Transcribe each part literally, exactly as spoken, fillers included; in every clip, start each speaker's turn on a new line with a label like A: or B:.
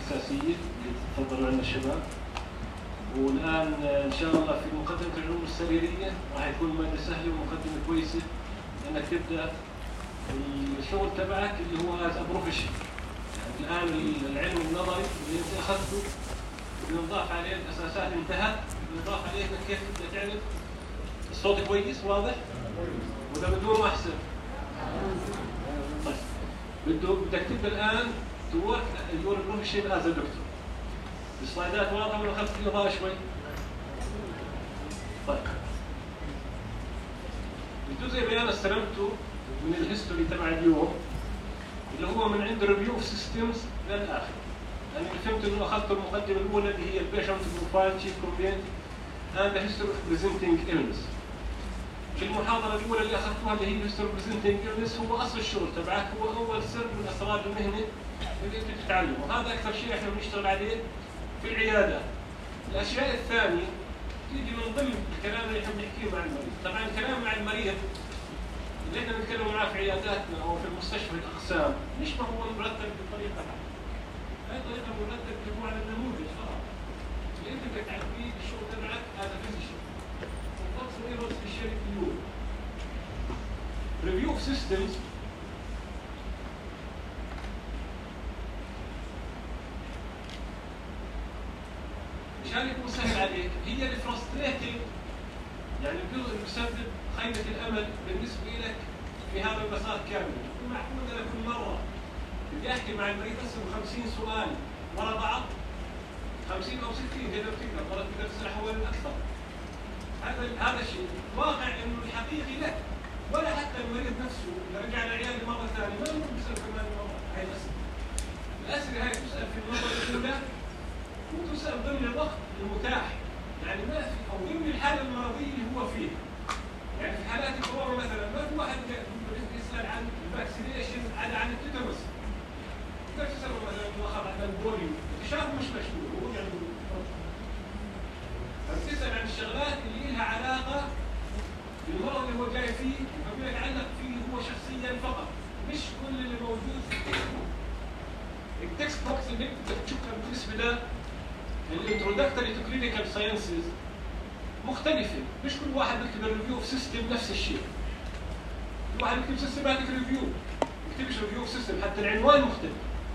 A: الأساسية اللي تفضلوا عنها الشباب. والآن إن شاء الله في مقدمة العلوم السريرية راح يكون مادة سهلة ومقدمة كويسة لأنك تبدأ الشغل تبعك اللي هو از بروفيشن. يعني الآن العلم النظري اللي أنت أخذته بنضاف عليه الأساسات انتهت، بنضاف عليه إنك كيف تبدأ تعرف الصوت كويس واضح؟ وده بدون أحسن. طيب بده بدك تبدأ الآن تورك يور بروفيشن از دكتور. السلايدات واضحة ولا أخذت إضاءة شوي؟ طيب الجزء اللي أنا استلمته من الهيستوري تبع اليوم اللي هو من عند ريفيو اوف سيستمز للآخر. أنا يعني فهمت إنه أخذت المقدمة الأولى اللي هي البيشنت بروفايل تشيف كومبلينت and the history of presenting illness. في المحاضرة الأولى اللي أخذتوها اللي هي history of presenting illness هو أصل الشغل تبعك، هو أول سر من أسرار المهنة اللي أنت تتعلمه، وهذا أكثر شيء إحنا بنشتغل عليه في العيادة. الأشياء الثانية تيجي من ضمن الكلام اللي احنا بنحكيه مع المريض. طبعا الكلام مع المريض اللي احنا بنتكلم معاه في عياداتنا او في المستشفى الاقسام مش ما هو مرتب بالطريقه هاي طريقه مرتب تكون على النموذج خلاص. اللي انت بدك تعرفيه الشغل تبعك هذا فيزيشن. وخلص ايرورز في الشركه اليوم. ريفيو اوف سيستمز مشان يكون سهل عليك هي الفرستريتنج، يعني الجزء اللي بيسبب خيبة الأمل بالنسبة لك في هذا المسار كامل. معقول أنا كل مرة بدي أحكي مع المريض أسأله خمسين سؤال ورا بعض، خمسين أو ستين إذا بتقدر، مرات تقدر تسأل حوالي الأكثر. هذا هذا الشيء واقع إنه الحقيقي لك، ولا حتى المريض نفسه إذا رجع لعيادي مرة ثانية ما ممكن يسأل كمان مرة هاي الأسئلة. الأسئلة هاي تسأل في المرة الأولى وتسأل ضمن الوقت المتاح، يعني ما في أو ضمن الحالة المرضية اللي هو فيها. يعني في حالات الكورونا مثلا ما في واحد يسأل عن الفاكسينيشن عن عن التيتانوس. تقدر تسأله مثلا مؤخرا عن البوليو، اكتشاف مش مشهور هو يعني. فبتسأل عن الشغلات اللي لها علاقة بالمرض اللي هو جاي فيه وما يتعلق فيه هو شخصيا فقط، مش كل اللي موجود في التكست بوك. التكست بوكس اللي انت بتشوفها بالنسبة له الانترودكتوري تو كلينيكال ساينسز مختلفة، مش كل واحد بيكتب الريفيو اوف سيستم نفس الشيء. كل واحد بيكتب سيستماتيك ريفيو، ما بيكتبش ريفيو اوف سيستم، حتى العنوان مختلف.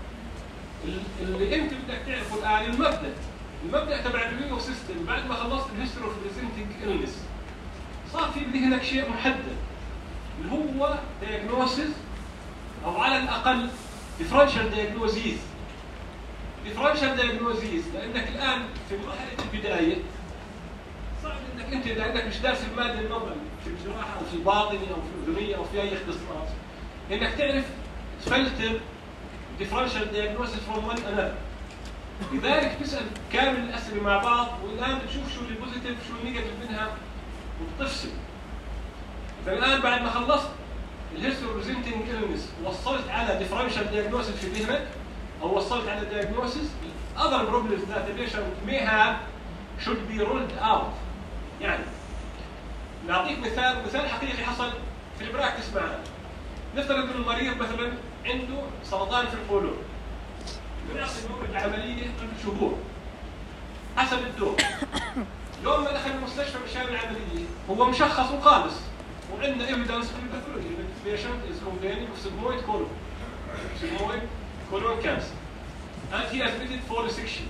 A: اللي انت بدك تعرفه الان المبدا، المبدا تبع الريفيو اوف سيستم بعد ما خلصت الهيستوري اوف بريزنتنج إلنس صار في بذهنك شيء محدد اللي هو دايجنوسيس او على الاقل ديفرنشال دايجنوزيز. ديفرنشال دايجنوزيز لانك الان في مرحله البدايه صعب انك انت لانك مش دارس الماده النظري في الجراحه او في الباطني او في الاذنيه او في اي اختصاص انك تعرف تفلتر ديفرنشال دايجنوزيس فروم وان انذر. لذلك تسال كامل الاسئله مع بعض والان بتشوف شو البوزيتيف شو النيجاتيف منها وبتفصل. فالان بعد ما خلصت الهيستوري بريزنتنج إلنس وصلت على ديفرنشال دايجنوزيس في ذهنك او وصلت على diagnosis other problems that the patient may have should be ruled out. يعني نعطيك مثال مثال حقيقي حصل في البراكتس معنا. نفترض ان المريض مثلا عنده سرطان في القولون، بنعطي موعد العمليه قبل شهور حسب الدور. يوم ما دخل المستشفى مشان العمليه هو مشخص وخالص وعندنا ايفيدنس في الباثولوجي ان البيشنت از complaining of sigmoid colon sigmoid colon cancer and he has visited for resection.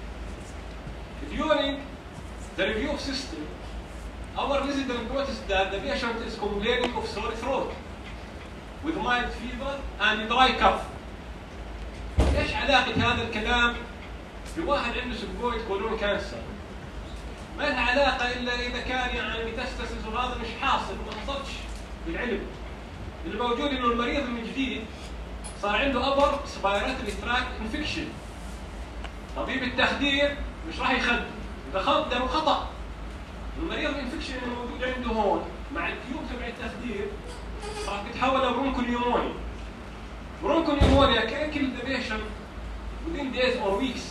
A: During the review of system, our resident noticed that the patient is complaining of sore throat with mild fever and dry cough. ايش علاقة هذا الكلام بواحد عنده sigmoid colon cancer؟ ما لها علاقة إلا إذا كان يعني ميتاستاسيس وهذا مش حاصل وما حصلش بالعلم. اللي موجود إنه المريض من جديد صار عنده upper respiratory tract infection. طبيب التخدير مش راح يخدر، إذا خدر خطأ. المريض الانفكشن اللي موجود عنده هون مع التيوب تبع التخدير راح تتحول لبرونكو نيومونيا. برونكو نيومونيا can kill the patient within days or weeks.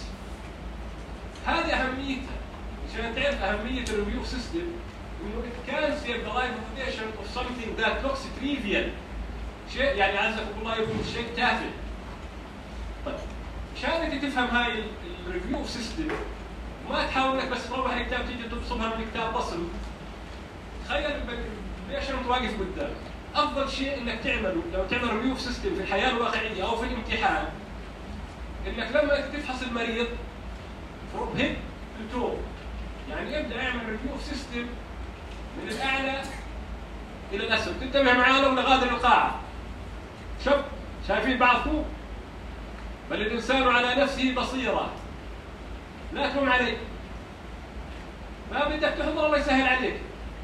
A: هذه أهميتها. عشان تعرف أهمية الريفيو سيستم إنه it can save the life of the patient of something that looks trivial. شيء يعني عزكم الله يكون شيء تافه. طيب عشان انت تفهم هاي الريفيو سيستم ما تحاول انك بس تروح الكتاب تيجي تبصمها من الكتاب بصل. تخيل ليش انت واقف قدام. افضل شيء انك تعمله لو تعمل ريفيو سيستم في الحياه الواقعيه او في الامتحان، انك لما تفحص المريض فروم هيد تو تو، يعني ابدا اعمل ريفيو سيستم من الاعلى الى الاسفل. تنتبه معانا ولا غادر القاعه. شوف شايفين بعضكم؟ بل الانسان على نفسه بصيره، لا تلوم عليك، ما بدك تحضر الله يسهل عليك.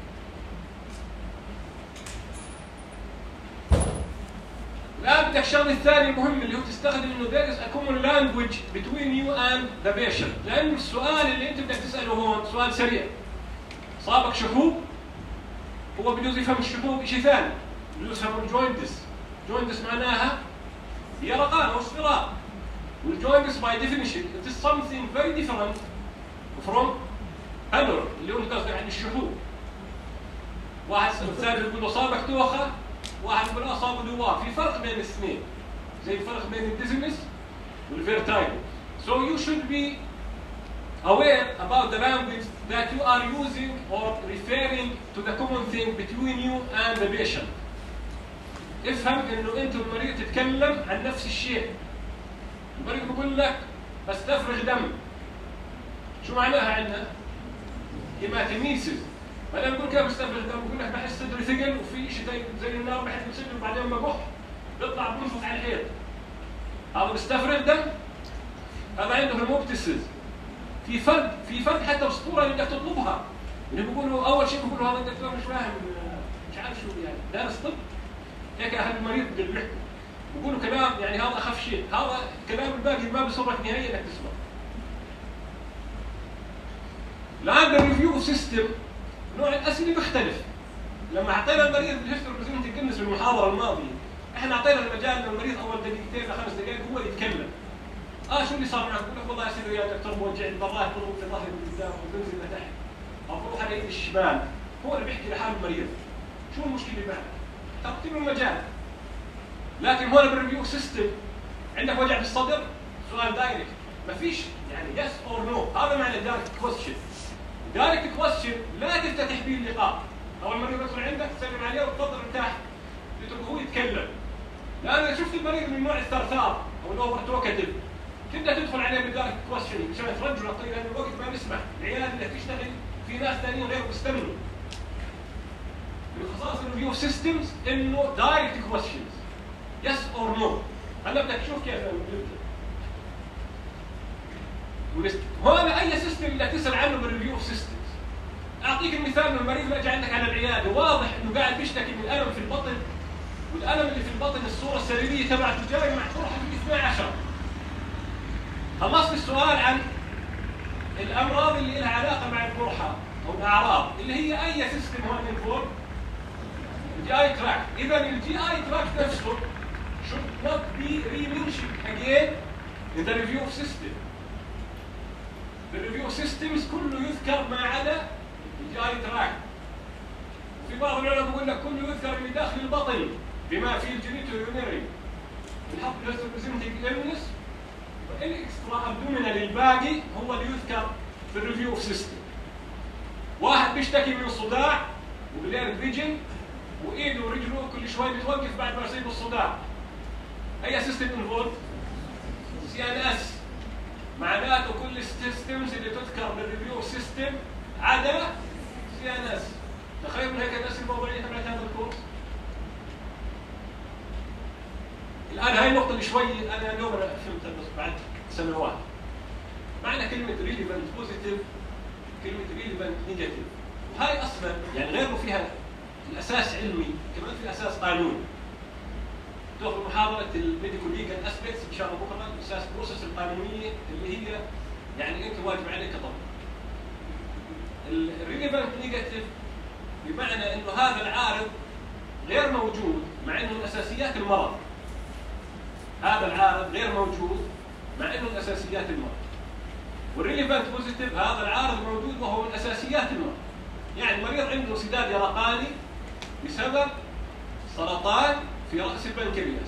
A: لا بدك الشغله الثانيه المهم اللي هو تستخدم انه there is a common language between you and the patient، لان السؤال اللي انت بدك تساله هون سؤال سريع. صابك شحوب، هو بجوز يفهم الشحوب شيء ثاني، بجوز يفهم الجوينتس. جوينتس معناها هي رقان او اصفرار، والجوينتس by definition it is something very different from hemorrhoid اللي هو قصدي عن الشحوب. واحد ثاني يقول له صابك دوخه، واحد يقول له صابه دوار. في فرق بين الاثنين، زي الفرق بين الديزنس والفيرتايجو. So you should be aware about the language that you are using or referring to the common thing between you and the patient. افهم انه انت والمريض تتكلم عن نفس الشيء. المريض بيقول لك بستفرغ دم، شو معناها عندنا؟ هيماتيميسيس. بعدين بقول كيف بستفرغ دم؟ بقول لك بحس صدري ثقل وفي شيء زي زي النار بحس بصدري وبعدين بكح بيطلع بنفخ على الحيط. هذا بستفرغ دم؟ هذا عنده هيموبتيسيس. في فرق في فرق حتى بالصوره اللي بدك تطلبها. اللي بيقولوا اول شيء بيقولوا هذا الدكتور مش فاهم مش عارف شو يعني دارس طب. هيك اهل المريض بيحكوا بيقولوا كلام يعني هذا اخف شيء، هذا كلام الباقي ما بيصرك نهائيا انك تسمع. الان الريفيو سيستم نوع الاسئله بيختلف. لما اعطينا المريض بالهيستوري بريزنتنج النس في المحاضره الماضيه، احنا اعطينا المجال للمريض اول دقيقتين لخمس دقائق هو يتكلم. اه شو اللي صار معك؟ بقول لك والله يا سيدي يا دكتور موجعني بالراحه تضرب في ظهري من قدام وبنزل لتحت او بروح على ايدي الشمال. هو اللي بيحكي لحال المريض شو المشكله اللي معك؟ تعطي له المجال. لكن هون بالريفيو سيستم عندك وجع بالصدر، سؤال دايركت، ما فيش يعني يس اور نو، هذا معنى دايركت كويستشن. دايركت كويستشن لا تفتتح به اللقاء. اول المريض يدخل عندك تسلم عليه وتفضل ارتاح تتركه هو يتكلم. لان شفت المريض من نوع الثرثار او الاوفر توكتيف تبدا تدخل عليه بالدايركت كويستشن عشان ترجع الطريق لان الوقت ما بيسمح، العيال اللي تشتغل في ناس ثانيين غير بيستنوا. من خصائص الريفيو سيستمز انه دايركت كويستشنز يس اور نو. هلا بدك تشوف كيف هون اي سيستم بدك تسال عنه بالريفيو سيستمز. اعطيك المثال من المريض اللي اجى عندك على العياده واضح انه قاعد بيشتكي من الم في البطن، والالم اللي في البطن الصوره السريريه تبعته جاي مع قرحه في اثني عشر. خلصت السؤال عن الامراض اللي لها علاقه مع القرحه او الاعراض اللي هي اي سيستم هون انفورم الجي اي تراك. اذا الجي اي تراك نفسه should not be re-mentioned again in the review system. The review systems كله يذكر ما عدا الجي اي تراك. وفي بعض العلماء بيقول لك كله يذكر اللي داخل البطن بما فيه الجينيتو يونيري. بنحط الهيستوبريزنتيك إلنس الاكسترا ابدومينال الباقي هو اللي يذكر في الريفيو سيستم. واحد بيشتكي من الصداع وبلير فيجن وايده ورجله كل شوي بتوقف بعد ما يصيب الصداع. اي سيستم انفولد؟ سي ان اس. معناته كل السيستمز اللي تذكر بالريفيو سيستم عدا سي ان اس. تخيل من هيك الاسئله الموضوعيه تبعت هذا الكورس. الان هاي النقطه اللي شوي انا اليوم انا فهمتها بس بعد سنوات. معنى كلمه ريليفنت بوزيتيف كلمه ريليفنت نيجاتيف. وهاي اصلا يعني غير فيها الاساس علمي كمان في اساس قانوني. تاخذ محاضره الميديكال ليجل اسبيكتس ان شاء الله بكره اساس البروسس القانونيه اللي هي يعني انت واجب عليك كطبيب. الريليفنت نيجاتيف بمعنى انه هذا العارض غير موجود مع انه من اساسيات المرض. هذا العارض غير موجود مع انه من اساسيات المرض. والريليفنت بوزيتيف هذا العارض موجود وهو من اساسيات المرض. يعني المريض عنده انسداد يرقاني بسبب سرطان في رأس البنكرياس.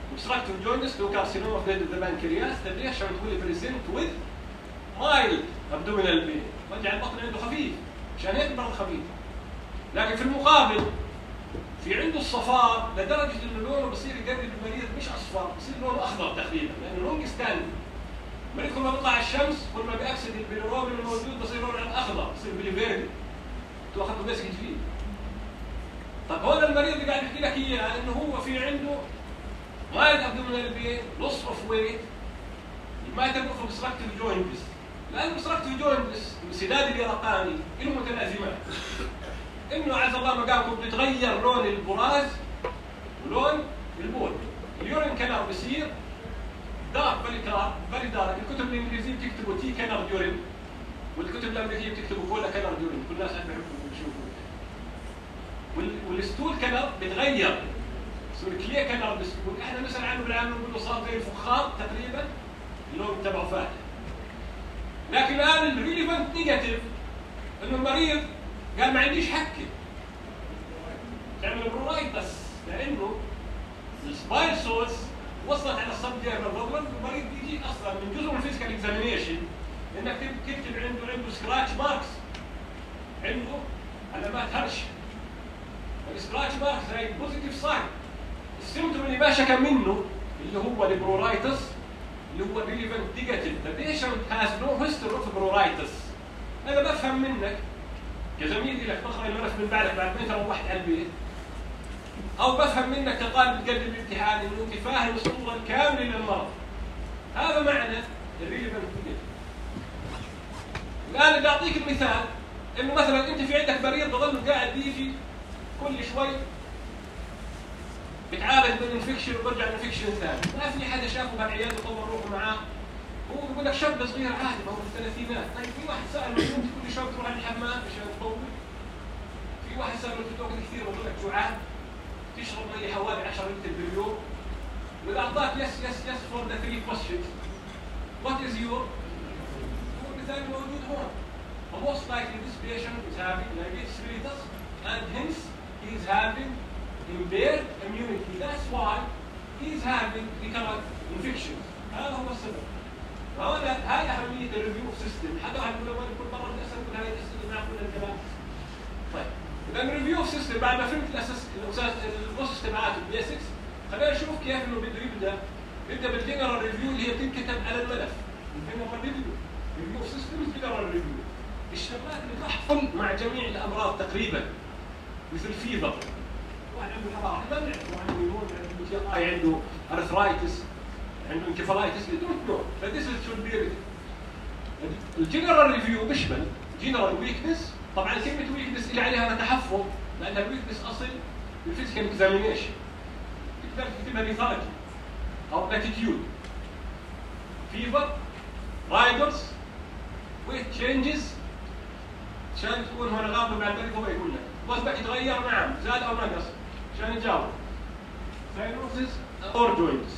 A: obstructive jaundice to carcinoma of the pancreas. The patient will present with mild abdominal pain. وجع البطن عنده خفيف، عشان هيك المرض خفيف. لكن في المقابل في عنده الصفار لدرجه انه لونه بصير يقرب المريض مش اصفر، بصير لونه اخضر تقريبا، لانه لونج ستاند. المريض كل ما بيطلع على الشمس كل ما بيأكسد البيليروبين الموجود بصير لونه اخضر، بصير بليفيردي. انتوا اخذتوا بيسك فيه. طب هون المريض اللي قاعد يحكي لك اياه انه هو في عنده مايلد ابدومينال بين، لوس اوف ويت، ما يتبقى في obstructive jaundice. لأن obstructive jaundice انسداد اليرقاني له متلازمات. إنه عز الله مقامكم بيتغير لون البراز ولون البول. اليورين كلر بيصير دارك فيري دارك. الكتب الإنجليزية بتكتبوا تي كلر يورين، والكتب الأمريكية بتكتبوا كولا كلر يورين. كل الناس بيحبوا يشوفوا. والستول كلر بيتغير، يصير كلير كلر بالستول. إحنا نسأل عنه بالعالم نقول له صار زي الفخار تقريبا، اللون تبعه فاتح. لكن الآن الريليفنت نيجاتيف إنه المريض قال ما عنديش حكة تعمل برورايتس، لأنه السبايل سورس وصلت على السبديرمال روبلر. المريض بيجي أصلا من جزء من الفيزيكال اكزامينيشن إنك تكتب عنده عنده سكراتش ماركس، عنده علامات هرش. السكراتش ماركس هي بوزيتيف ساين. السيمتوم اللي ما شكى منه اللي هو البرورايتس اللي هو ريليفنت نيجاتيف. The patient has no history of pruritus. أنا بفهم منك كزميل لك تقرأ الملف من بعدك بعد ما أنت روحت على البيت، أو بفهم منك كطالب تقدم الامتحان إنه أنت فاهم الصورة الكاملة للمرض. هذا معنى الريليفنت نيجاتيف. الآن بدي أعطيك المثال إنه مثلا أنت في عندك مريض بظل قاعد بيجي كل شوي بتعالج من انفكشن وبرجع انفكشن ثاني، ما في حدا شافه بهالعياده وطور روحه معاه. هو بيقول لك شاب صغير عادي ما هو في الثلاثينات. طيب في واحد سال انت كل شوي تروح على الحمام عشان تطول. في واحد سال انت تاكل كثير بقول لك جوعان تشرب مي حوالي عشرة لتر باليوم. واذا اعطاك يس يس يس فور ذا ثري كويشنز وات از يور؟ هو المثال موجود هون. Most likely this patient is having diabetes mellitus and hence he is having impaired immunity. That's why he is having recurrent infections. هذا هو السبب. فهذا هاي أهمية الريفيو سيستم. حتى واحد يقول لك كل مرة بدي أسأل كل هاي الأسئلة مع كل الكلام. طيب إذا الريفيو سيستم بعد ما فهمت الأساس الأساس البروسيس تبعاته البيسكس، خلينا نشوف كيف إنه بده يبدأ. يبدأ بالجنرال ريفيو اللي هي بتنكتب على الملف. الجنرال ريفيو. ريفيو سيستم جنرال ريفيو. الشغلات اللي تحصل مع جميع الأمراض تقريبا مثل فيفر. واحد عنده حرارة ما بنعرف، واحد عنده نيمون، عنده تي اي، عنده ارثرايتس، عنده انكفالايتس، you don't know. فديس should be الجنرال ريفيو بيشمل جنرال ويكنس. طبعا كلمة ويكنس اللي عليها تحفظ لأن الويكنس أصل بالفيزيكال اكزامينيشن. تقدر تكتبها ليثارجي أو بلاتيتيود. فيفر، رايدرز، ويت تشينجز، عشان تكون هون غامضة مع المريض هو يقول لك وزنك يتغير نعم زاد أو نقص عشان يجاوب. ساينوسيس اور جوينتس.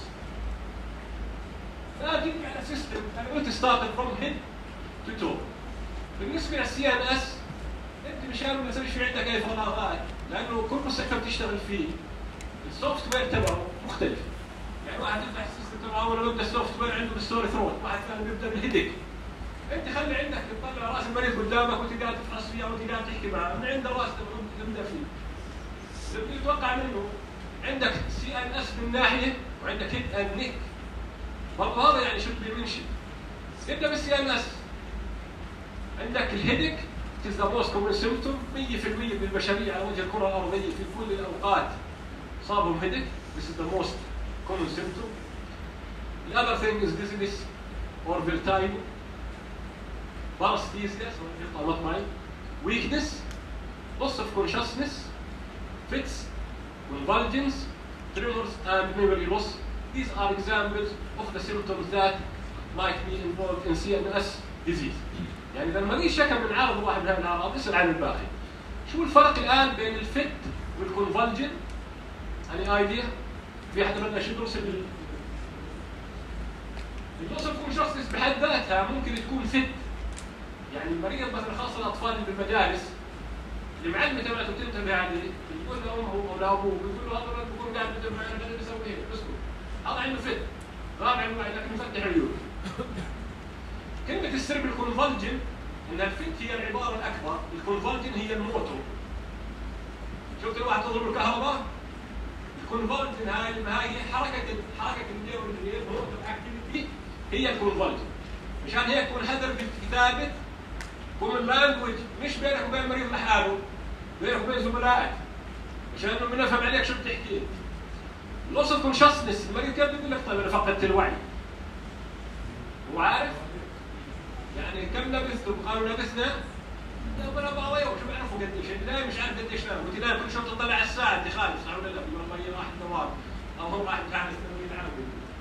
A: فأجيب على سيستم أنا قلت ستارت فروم هيد تو تو. بالنسبة للسي ان اس أنت مشان ما تسويش في عندك أي فراغات لأنه كل مستشفى بتشتغل فيه السوفت وير تبعه مختلف. يعني واحد يفتح السيستم تبعه أول ما يبدأ السوفت وير عنده بالستوري ثروت، واحد ثاني بيبدأ بالهيدك. انت خلي عندك تطلع راس المريض قدامك وانت قاعد تفحص فيه او انت قاعد تحكي معه من عند الراس تبدا فيه. اللي بتتوقع منه عندك سي ان اس من ناحيه وعندك هيد اند نيك. برضه هذا يعني شو بدي منشن. ابدا بالسي ان اس. عندك الهيدك is the most common symptom. مية بالمية بالبشريه على وجه الكره الارضيه في كل الاوقات صابهم هيدك. This is the most common symptom. The other thing is dizziness or vertigo. Paresthesia, not mine. Weakness, loss of consciousness, fits, convulsions, tremors, and memory loss. These are examples of the symptoms that might be involved in سي إن إس disease. يعني إذا المريض شكى من عرض واحد من هذه الأعراض اسأل عن الباقي. شو الفرق الآن بين الفت والكونفولجن؟ Any idea؟ في أحد منا شو يدرس ال loss of consciousness بحد ذاتها ممكن تكون فت. يعني المريض مثلا خاصه الاطفال اللي بالمدارس المعلمه تبعته تنتبه عليه يقول لامه او لابوه بيقول له هذا الولد بيكون قاعد بينتبه معي انا بسوي هيك بسكت هذا عنده فت رابع انواع لكن يفتح عيون. كلمة السر بالكونفولجن ان الفت هي العبارة الاكبر، الكونفولجن هي الموتور. شفت الواحد تضرب الكهرباء؟ الكونفولجن هاي هاي حركة حركة النيورون اللي هي الموتور اكتيفيتي هي الكونفولجن. مشان هيك يكون هدف الكتابة كومن لانجوج مش بينك وبين المريض لحاله، بينك وبين زملائك عشان انه بنفهم عليك شو بتحكي. لوس اوف كونشسنس المريض كيف بيقول لك طيب انا فقدت الوعي؟ هو عارف؟ يعني كم لبثت؟ قالوا لبثنا ولا باوي وشو بيعرفوا قديش، انت دايم مش عارف قديش نام، وانت دايم كل شوي بتطلع على الساعه انت خالص، صح ولا لا؟ والله راح الدوام او هو راح يتعامل الثانويه العامه.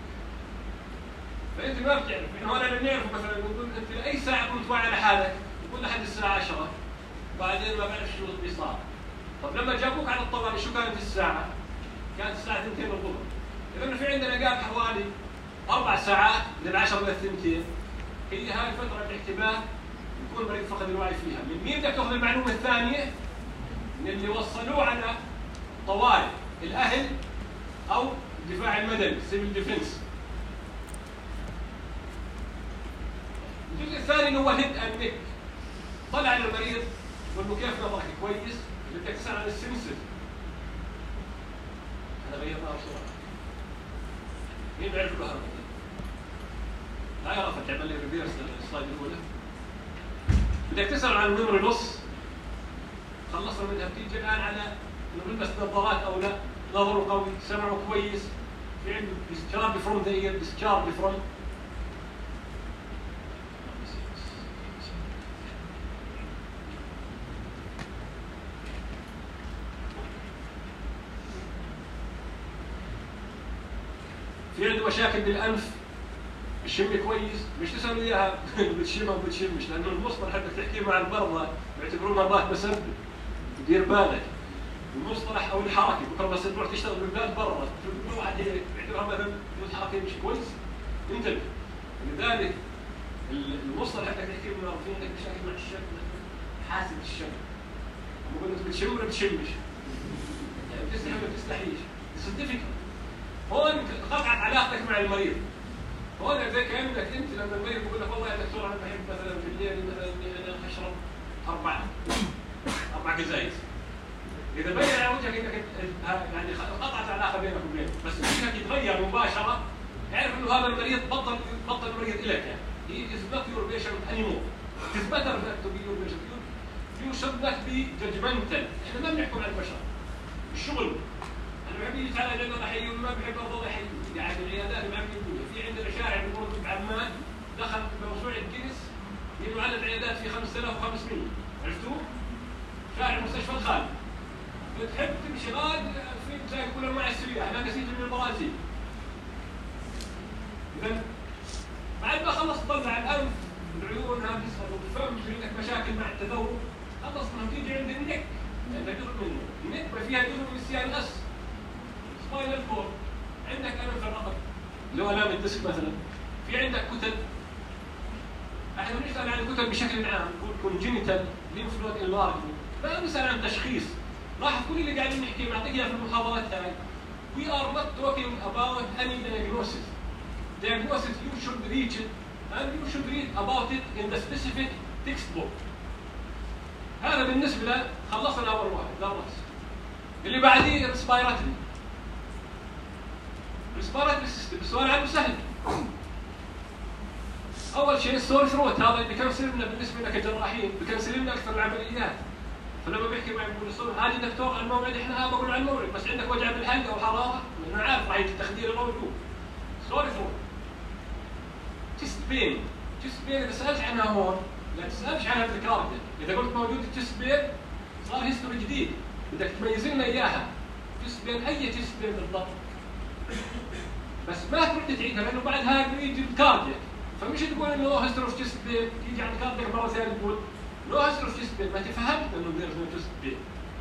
A: فانت ما بتعرف، احنا ولا بنعرف مثلا نقول انت لاي ساعه كنت واعي على حالك؟ نقول لحد الساعه عشرة بعدين ما بعرف شو اللي صار. طب لما جابوك على الطوارئ شو كانت الساعه؟ كانت الساعه اثنتين الظهر. اذا في عندنا قال حوالي اربع ساعات من العشرة للثنتين، هي هاي فتره الاحتباء يكون المريض فقد الوعي فيها. من مين بدك تاخذ المعلومه الثانيه؟ من اللي وصلوه على طوارئ، الاهل او الدفاع المدني سيفل ديفنس. الجزء الثاني اللي هو هيد اند نيك. طلع على المريض يقول له كيف نظرك كويس؟ بدك تسال عن السنسر. هذا غيرناه بسرعه. مين بيعرف الكهرباء؟ لا يا رفعت تعمل لي ريفيرس السلايد الاولى. بدك تسال عن الميموري لوس. خلصنا منها، بتيجي الان على انه بيلبس نظارات او لا، نظره قوي، سمعه كويس، في عنده ديسشارج فروم ذا اير، ديسشارج فروم في عنده مشاكل بالانف، بشم كويس، مش تسألوا اياها بتشم او بتشمش، لانه المصطلح بدك تحكيه مع المرضى بيعتبروه مرضى مسبب. دير بالك المصطلح او الحركه، بكره بس تروح تشتغل بالبلاد برا تقول واحد بيعتبرها مثلا الحركه مش كويس، انتبه. لذلك المصطلح بدك تحكيه مع في عندك مشاكل مع الشم، حاسب الشم. بقول انت بتشم ولا بتشمش؟ يعني بتستحي ولا بتستحيش؟ السيرتيفيكت هون قطعت علاقتك مع المريض. هون زي كانك انت لما المريض بيقول لك والله يا دكتور انا بحب مثلا في الليل مثلا اني انا اشرب اربع اربع قزايز. اذا بين على وجهك انك يعني قطعت علاقه بينك وبينه، بس وجهك يتغير مباشره، اعرف انه هذا المريض بطل بطل مريض لك يعني. He is not your patient anymore. It is better to be your patient. You should not be judgmental. احنا ما بنحكم على البشر. الشغل انا بحب يجي على جنة احيي وما بحب ارضى احيي، يعني العيادات ما بيقولوا في عندنا شارع بمر بعمان دخل بموسوعه جينيس يقولوا عدد العيادات في خمسة آلاف وخمسمئة، عرفتوه؟ شارع مستشفى الخالد. بتحب تمشي غاد في تلاقي كل انواع السياح، انا نسيت من البرازيل. اذا بعد ما خلص تطلع الانف العيون هذه والفم في عندك مشاكل مع التذوق، خلص منها تيجي عند النك، عندك جزء منه، النك فيها جزء من السي ان اس. سباينال كورد، عندك الم في الرقبه اللي هو الام الديسك مثلا، في عندك كتل. احنا بنسال عن الكتل بشكل عام، نقول كونجينيتال ليمف نود انلارجمنت، ما بنسال عن تشخيص. لاحظ كل اللي قاعدين نحكي معطيك اياه في المحاضرات هاي. We are not talking about any diagnosis. Diagnosis you should reach it and you should read about it in the specific textbook. هذا بالنسبه له خلصنا اول واحد ده الراس. اللي بعديه ريسبيراتوري. ريسبيراتوري سيستم السؤال عنه سهل. اول شيء السور ثروت، هذا اللي بيكنسل لنا بالنسبه لنا كجراحين، بيكنسل لنا اكثر العمليات. فلما بيحكي معي بقول السور هاجي دكتور على الموعد، احنا بقول على الموعد بس عندك وجع بالحلق او حراره، انا عارف راح يجي التخدير الموجود. سور ثروت. تشست بين، تشست بين اذا سالت عنها هون لا تسالش عنها بالكارديا، اذا قلت موجود التشست بين صار هيستوري جديد، بدك تميز لنا اياها. تشست بين اي تشست بين بالضبط. بس ما تروح تعيدها لانه بعد هاي بيجي الكارديا، فمش تقول انه هيستوري اوف تشست بين، تيجي عند الكارديا مره ثانيه تقول نو هيستوري اوف تشست بين، ما تفهمت انه ذير نو تشست بين.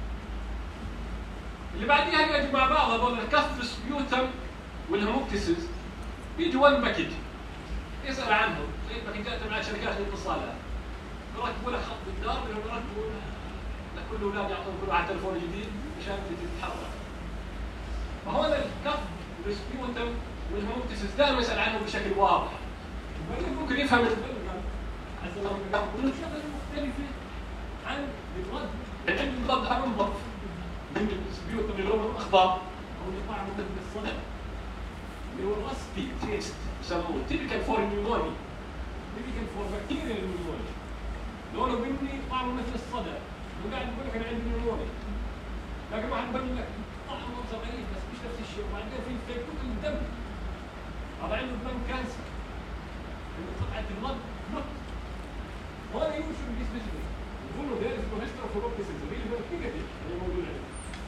A: اللي بعديها بيجوا مع بعض هذول الكف سبيوتم والهيموبتيسيس، بيجوا ون باكج يسال عنهم زي الباكجات تبع شركات الاتصالات. يركبوا لك خط بالدار، يركبوا لكل الاولاد يعطون كل واحد تليفون جديد مشان تتحرك. فهون الكف والسبيوتم والهيموبتسيس دائما يسال عنه بشكل واضح. ممكن يفهم عز وجل انه شغله مختلفه عن البلد. عند البلد هذا انظف من البيوت اللي لونهم اخضر او اللي طعمه مثل الصدى اللي هو الرستي تيست يسموه تيبيكال فور نيوموني، تيبيكال فور بكتيريا نيوموني، لونه بني طعمه مثل الصدى وقاعد يقول لك انا عندي نيوموني، لكن واحد بقول لك طعمه غريب بس مش نفس الشيء، وبعدين في فيكوت الدم هذا عنده دم كانسر عنده قطعه المض مط وهذا يمشي بالنسبه يقولوا ده اسمه هيستروفوروبيسيس اللي هي نيجاتيف اللي موجود عنده.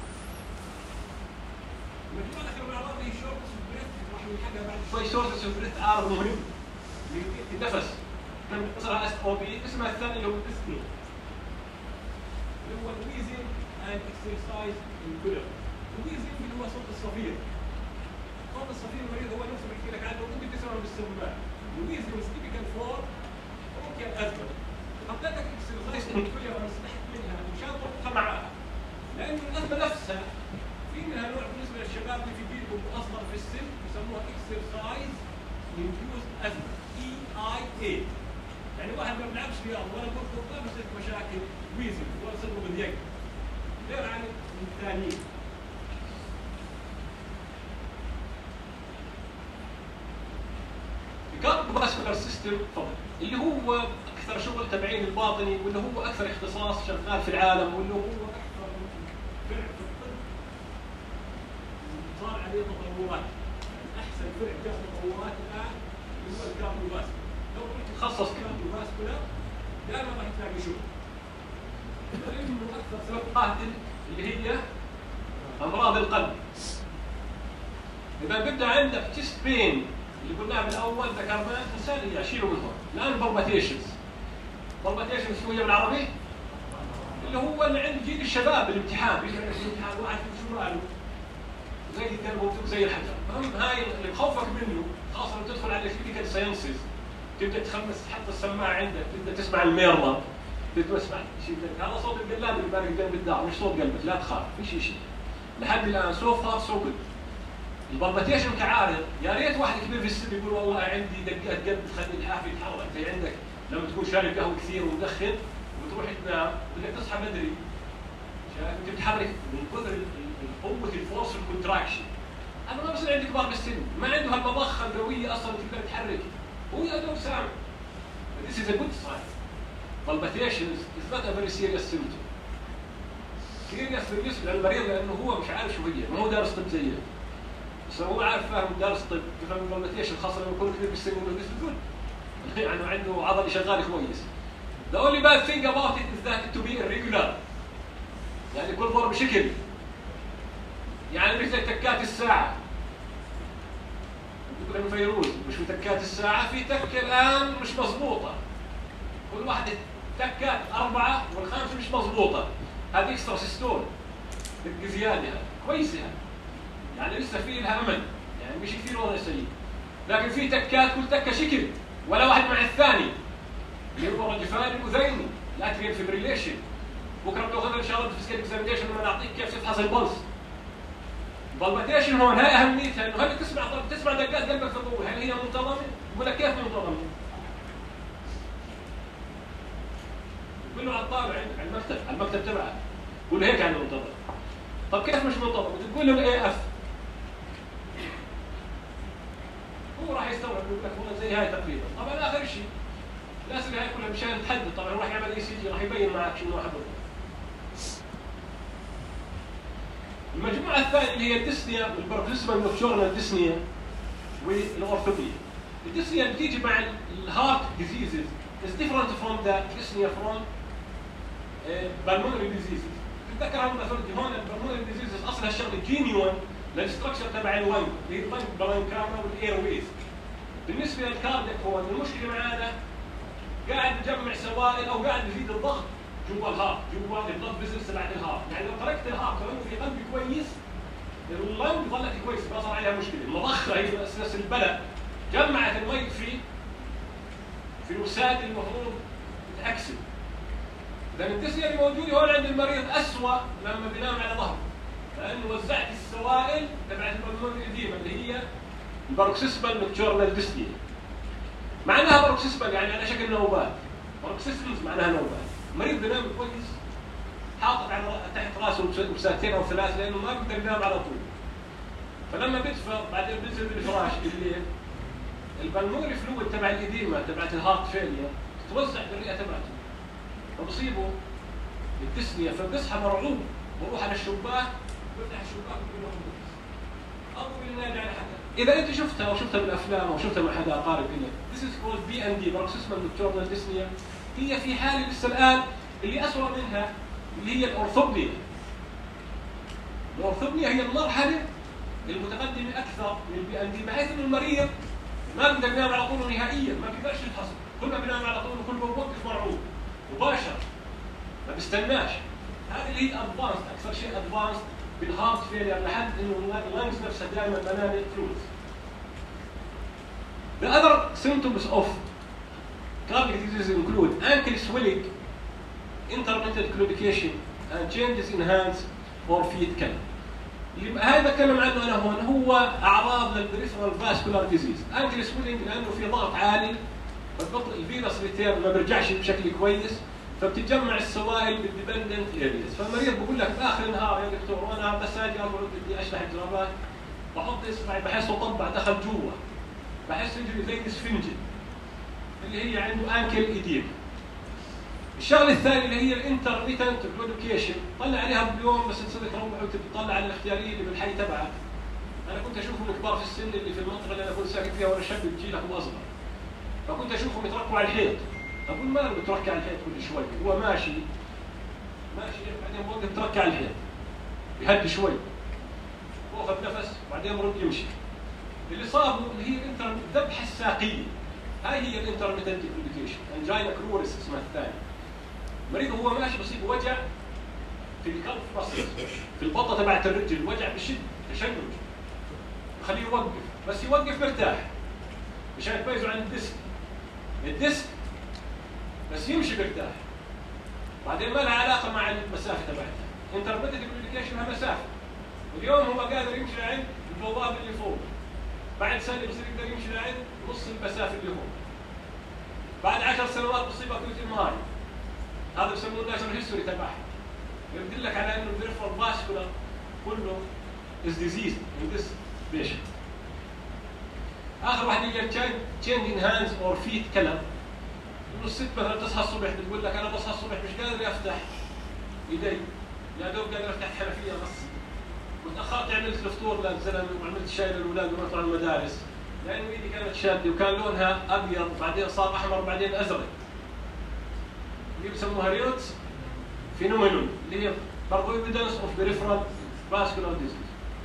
A: المجموعه الاخيره من الاعراض هي شورتس اوف بريث، راح نلحقها بعد شوي. شورتس اوف بريث عارض مهم النفس بنختصرها اس او بي، اسمها الثاني اللي هو الديسني اللي هو الويزنج اند اكسرسايز انكولر. الويزنج اللي هو صوت الصفير، صوت الصفير المريض هو نفسه بيحكي لك عنه ممكن تسمعه بالسماعه. الويزنج از تيبيكال فور ممكن ازمه. حطيتك اكسرسايز انكولر انا سمحت منها مشان تربطها معها، لانه الازمه نفسها في منها نوع بالنسبه للشباب اللي في جيلهم اصغر في السن يسموها اكسرسايز انديوز ازمه اي اي اي، يعني واحد ما بيلعبش رياضه ولا بيركض ما بيصير مشاكل ويزن ولا صدره بضيق غير عن الثانيين. الكارديوفاسكولار سيستم اللي هو اكثر شغل تبعين الباطني واللي هو اكثر اختصاص شغال في العالم واللي هو اكثر فرع في الطب صار عليه تطورات، احسن فرع جاء تطورات الان اللي هو الكارديوفاسكولار. لو قلت تخصص كارديوفاسكولار دائما راح تلاقي شغل، لانه اكثر سبب قاتل اللي هي امراض القلب. اذا بدا عندك تشست بين اللي قلناه بالاول ذكرناه انسان يشيلوا منهم الان بالباتيشنز. بالباتيشنز شو هي بالعربي؟ اللي هو اللي عند جيل الشباب الامتحان بيجي عندك الامتحان واحد شو ماله زي الدرب زي الحجر. المهم هاي اللي بخوفك منه خاصه لما تدخل على الفيزيكال ساينسز تبدا تخمس تحط السماعه عندك تبدا تسمع الميرمر تبدا تسمع شيء هذا صوت القلاب اللي بالك جنب الدار مش صوت قلبك لا تخاف في شيء شيء لحد الان سو فار سو جود. البالباتيشن كعارض يا ريت واحد كبير في السن يقول والله عندي دقات قلب تخلي الحافي يتحرك زي عندك لما تكون شارب قهوه كثير ومدخن وتروح تنام بدك تصحى بدري شايف انت بتحرك من كثر قوه الفورس الكونتراكشن. انا ما بصير عندي كبار بالسن ما عنده هالمضخه القويه اصلا تقدر تحرك هو يا دوب سامع. This is a good sign. Palpitations is not a very serious symptom. Serious بالنسبه للمريض لانه هو مش عارف شو هي، ما هو دارس طب زيه. بس هو عارف فاهم دارس طب يفهم البالبيتيشن خاصه لما يكون كبير بالسن يقول this is good. يعني عنده عضلي شغال كويس. The only bad thing about it is that it to be irregular. يعني كل ضرب بشكل. يعني مثل تكات الساعه. يقول لهم فيروز مش في تكات الساعه في تكه الان مش مضبوطه. كل واحده تكات اربعه والخامسه مش مضبوطه. هذه اكسترا سيستول. دق زياده كويسه يعني لسه في لها امل يعني مش كثير وضع سيء. لكن في تكات كل تكه شكل ولا واحد مع الثاني. اللي هو الرجفان الاذيني لاتريال فيبريليشن. بكره بتاخذ ان شاء الله في اكزامينشن لما نعطيك كيف تفحص البلس. البالبيتيشن هون هاي اهميتها انه هل تسمع تسمع دقات قلبك في الضوء هل هي منتظمه؟ يقول لك كيف منتظمه؟ يقول له على الطابع عندك على المكتب على المكتب تبعك يقول له هيك يعني منتظم. طب كيف مش منتظم؟ تقول له الاي اف هو راح يستوعب يقول لك والله زي هاي تقريبا. طبعا اخر شيء الناس اللي هاي كلها مشان تحدد طبعا راح يعمل اي سي جي راح يبين معك شنو واحد بالضبط. المجموعه الثانيه اللي هي الديسنيا والبروكسيمال نوكتورنال ديسنيا والاورثوبيا. الديسنيا بتيجي مع الهارت ديزيزز is different from the dyspnea from uh, pulmonary diseases. تتذكر هون هون البلمونري ديزيزز اصلها الشغله جينيون للستركشر تبع اللنج اللي هي اللنج برانكاما والاير ويز. بالنسبه للكارديك هو المشكله معانا قاعد يجمع سوائل او قاعد يزيد الضغط جوا الهارت جوا البلد فيزلز تبع الهارت. يعني لو تركت الهارت لانه في قلب كويس اللنج ظلت كويس ما صار عليها مشكله. المضخه هي اساس البلد جمعت المي في في الوسائل اللي المفروض تتاكسد. اذا الديسنيا اللي موجوده هون عند المريض اسوء لما بينام على ظهره لانه وزعت السوائل تبعت البلمونري القديمه اللي هي الباروكسيسمال نوكتورنال ديسنيا. معناها باروكسيسمال يعني على شكل نوبات. باروكسيسمال معناها نوبات. المريض بينام كويس حاطط على تحت راسه بساعتين او ثلاث لانه ما بيقدر ينام على طول. فلما بيدفى بعدين بينزل بالفراش بالليل البلمونري فلويد تبع الإديمة تبعت الهارت فيلير تتوزع بالرئه تبعته. فبصيبه الديسنيا فبيصحى مرعوب بروح على الشباك بفتح الشباك وبقول له او بينادي على حدا. اذا انت شفتها او شفتها بالافلام او شفتها مع حدا اقارب لك This is called بي إن دي paroxysmal nocturnal dyspnea. هي في حاله لسه الان اللي اسوء منها اللي هي الاورثوبنيا. الاورثوبنيا هي المرحله المتقدمه اكثر من البي إن دي بحيث انه المريض ما بيقدر ينام على طوله نهائيا، ما بيقدرش يتحصل، كل ما بينام على طوله كل ما بوقف مرعوب مباشر ما بيستناش. هذه اللي هي ادفانس اكثر شيء ادفانس بالهارت فيلير لحد انه اللنجز نفسها دائما ملانه فلويد. The other symptoms of cardiac disease include ankle swelling, intermittent claudication, and changes in hands or feet colour. هذا بتكلم عنه انا هون هو اعراض للبريفرال فاسكولار ديزيز. انكل سويلنج لانه في ضغط عالي فالبطء الفيروس ريتيرن ما بيرجعش بشكل كويس فبتتجمع السوائل بالديبندنت ارياز. فالمريض بقول لك باخر النهار يا دكتور وانا بس اجي اقعد بدي اشرح الجرابات بحط اصبعي بحسه طبع دخل جوا بحس رجلي زي الاسفنجه اللي هي عنده انكل ايديم. الشغله الثانيه اللي هي الانترميتنت كلوديكيشن طلع عليها باليوم بس تصدق روح وتطلع على الاختياريه اللي بالحي تبعك. انا كنت اشوفهم كبار في السن اللي في المنطقه اللي انا كنت ساكن فيها وانا شاب بتجي لك واصغر. فكنت اشوفهم يتركوا على الحيط. اقول ما له بتركع على الحيط كل شوي هو ماشي ماشي بعدين بوقف تركع على الحيط يهدي شوي واخذ نفس وبعدين برد يمشي. اللي صابه اللي هي الانتر الذبحه الساقيه. هاي هي الانترميتنت كلوديكيشن انجينا كروريس اسمها الثاني. المريض وهو ماشي بصيب وجع في الكف مصر في البطه تبعت الرجل وجع بشد تشنج يخليه يوقف بس يوقف مرتاح مشان يتميزوا عن الديسك. الديسك بس يمشي مرتاح بعدين ما لها علاقه مع المسافه تبعتها. انترميتنت كلوديكيشن لها مسافه واليوم هو قادر يمشي لعند البوابه اللي فوق بعد سنه بصير يقدر يمشي لعند نص المسافه اللي هو بعد عشر سنوات بصيب اكوت الماي. هذا بسموه الناشونال هيستوري تبعها يدل لك على انه البريفرال فاسكولار كله از ديزيز ان ذيس بيشنت. اخر واحد يجي تشينج ان هاندز اور فيت كلر. انه الست مثلا تصحى الصبح بتقول لك انا بصحى الصبح مش قادر افتح ايدي يا دوب قادر افتح الحنفيه بس وتاخرت عملت الفطور للزلمه وعملت شاي للاولاد ورحت على المدارس لانه ايدي كانت شاده وكان لونها ابيض وبعدين صار احمر وبعدين ازرق. اللي بيسموها ريوتس فينومينون اللي هي برضه ايفيدنس اوف بريفرال فاسكولار ديزيز.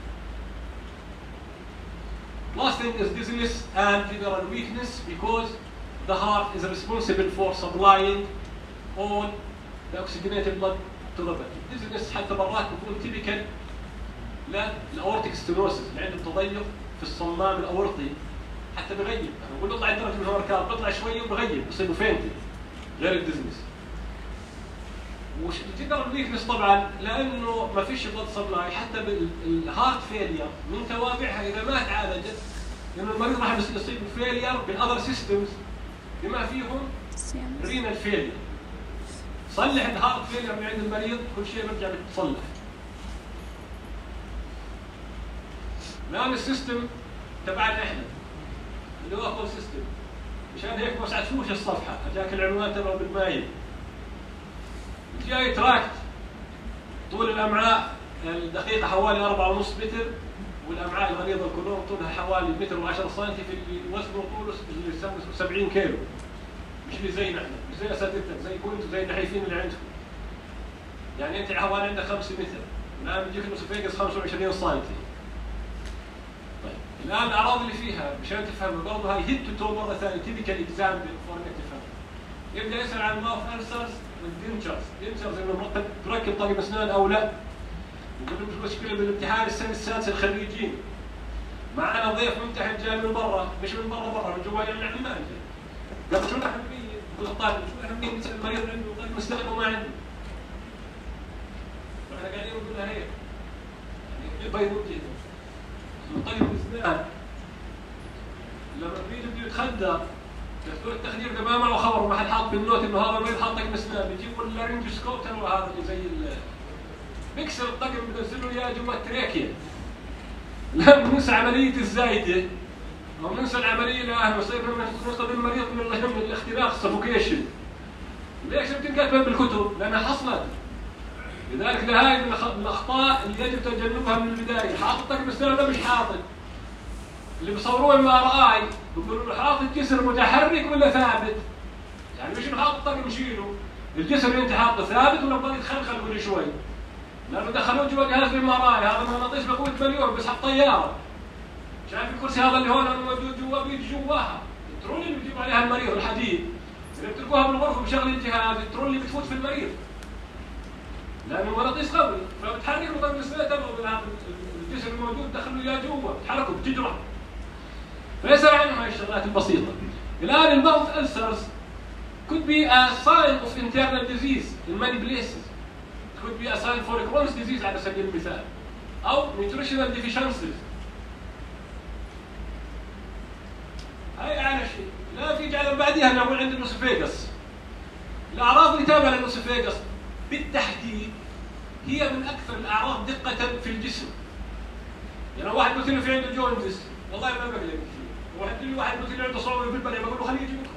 A: Last thing is dizziness and febrile weakness because the heart is responsible for supplying all the oxygenated blood to the body. Dizziness حتى مرات بيكون typical للاورتيك ستينوسيس اللي عنده تضيق في الصمام الاورطي حتى بغيب. انا بقول اطلع درجه من الركاب بيطلع شويه وبغيب بصير فينتي غير الديزنس. والجنرال ويكنس طبعا لانه ما فيش بلد سبلاي حتى بالهارت فيلير من توابعها اذا ما تعالجت لانه المريض راح يصيب فيلير بالاذر سيستمز بما فيهم رينال فيلير. صلح الهارت فيلير من عند المريض كل شيء بيرجع بيتصلح. نعم السيستم تبعنا احنا اللي هو كول سيستم مشان هيك ما سعدتوش الصفحه اجاك العنوان تبعه بالمايل. جاي تراكت طول الامعاء الدقيقه حوالي أربعة ونص متر والامعاء الغليظه الكلهم طولها حوالي متر وعشرة سم في اللي وزنه طوله اللي يسمى سبعين كيلو. مش اللي زينا احنا مش زي اساتذتك زيكم انتم زي النحيفين اللي عندكم. يعني انت حوالي عندك خمسة متر الان بيجيك الاسوفيجس خمسة وعشرين سم. طيب الان الاعراض اللي فيها مشان تفهموا برضه هاي هيد تو تو مره ثانيه تيبيكال اكزامبل فور انك تفهم. يبدا يسال عن الماوث ألسرز والدنتشرز. دنتشرز انه مركب تركب طاقم اسنان او لا. يقول لك مشكله بالامتحان السنه السادسه الخريجين. معنا ضيف ممتحن جاي من برا مش من برا برا من جوا يعني عمان جاي. قال شو الاهميه؟ يقول الطالب شو الاهميه نسال المريض عنده طاقم اسنان وما عنده. فاحنا قاعدين نقول لها هيك. يعني بيض جدا. طاقم الاسنان لما المريض بده يتخدر دكتور التخدير ده ما معه خبر ما حد حاط بالنوت انه هذا المريض حاط طقم اسنان بيجيبوا اللارنجوسكوب ترى هذا اللي زي بيكسر الطقم بينزلوا اياه جوا التراكيه. لا بننسى عمليه الزايده او بننسى العمليه الان وصير نقصد المريض من الاختراق السفوكيشن. ليش بتنكتب بالكتب؟ لانها حصلت. لذلك لهذه من الاخطاء اللي يجب تجنبها من البدايه. حاطط طقم اسنان ولا مش حاطط؟ اللي بيصوروه ام ار اي بيقولوا له حاطط جسر متحرك ولا ثابت؟ يعني مش انه حاطط طقم نشيله، الجسر اللي انت حاطه ثابت ولا بضل يتخلخل كل شوي؟ لانه دخلوه جوا جهاز الام ار اي، هذا مغناطيس بقوه مليون بيسحب طياره. شايف الكرسي هذا اللي هون موجود جوا بيجي جواها، الترولي اللي بيجيب عليها المريض الحديد، اللي بتركوها بالغرفه بشغل الجهاز، الترولي بتفوت في المريض. لانه المغناطيس قوي، فبتحرك له طقم الاسنان تبعه الجسر الموجود دخلوا اياه جوا، بتحركه بتجرح. فيسأل عنهم هاي الشغلات البسيطة. الآن الماوث ألسرز could be a sign of internal disease in many places. It could be a sign for a Crohn's disease على سبيل المثال. أو nutritional deficiencies. هاي أعلى شيء. لا في جعل بعدها نقول عند النوسوفيجاس. الأعراض اللي تابعة للنوسوفيجاس بالتحديد هي من أكثر الأعراض دقة في الجسم. يعني واحد قلت له في عنده جوندس، والله ما بقلق فيه. واحد لي واحد قلت لي عنده صعوبه في البلع بقول له خليه يجي بكره.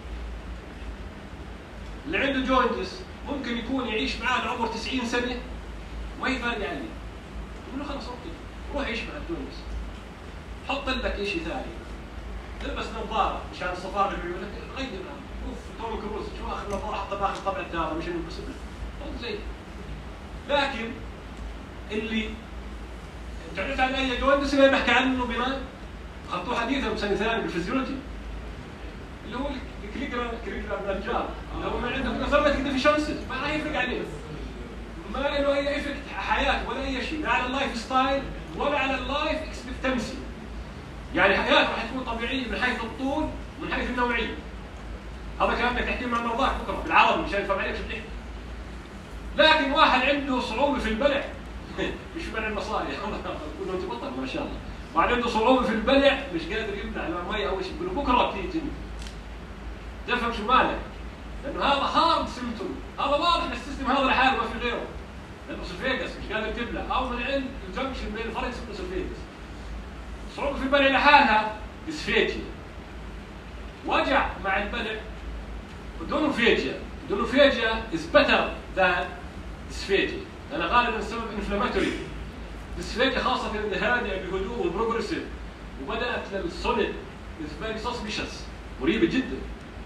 A: اللي عنده جوندس ممكن يكون يعيش معاه لعمر تسعين سنه وما يفارق عليه. بقول له خلص اوكي روح عيش مع الجوندس. حط لك شيء ثاني. البس نظاره مشان الصفار اللي بيقول لك غير اوف توم كروز شو اخر نظاره حطها باخر طبع الدار مش انه بسبب زي. لكن اللي انت عرفت عن اي جوندس اللي بحكي عنه بناء خطوه حديثا بسنه ثانيه بالفيزيولوجي اللي هو الكليجرام كليجرام نجار اللي هو ما عنده نظريه ديفيشنسيز ما راح يفرق عليه ما له اي افكت حياته ولا اي شيء لا على اللايف ستايل ولا على اللايف اكسبكتنسي. يعني حياته راح تكون طبيعيه من حيث الطول ومن حيث النوعيه. هذا كلام بدك تحكي مع مرضاك بكره بالعربي مشان يفهم عليك شو بتحكي. لكن واحد عنده صعوبه في البلع مش بلع المصاري كله انت بطل ما شاء الله. واحد عنده صعوبه في البلع مش قادر يبلع لا مي او شيء يقولوا بكره بتيجي تفهم شو مالك لانه هذا هارد سيمتوم هذا واضح السيستم هذا لحاله ما في غيره لانه سوفيجس مش قادر تبلع او من عند الجنكشن بين الفرنكس والسوفيجس. صعوبه في البلع لحالها ديسفيجيا. وجع مع البلع دونوفيجيا. دونوفيجيا is better than dysphagia. أنا غالبا السبب انفلاماتوري. ديسفيجيا خاصة إذا هادئة بهدوء وبروجريسيف وبدأت للسوليد is very suspicious مريبة جدا.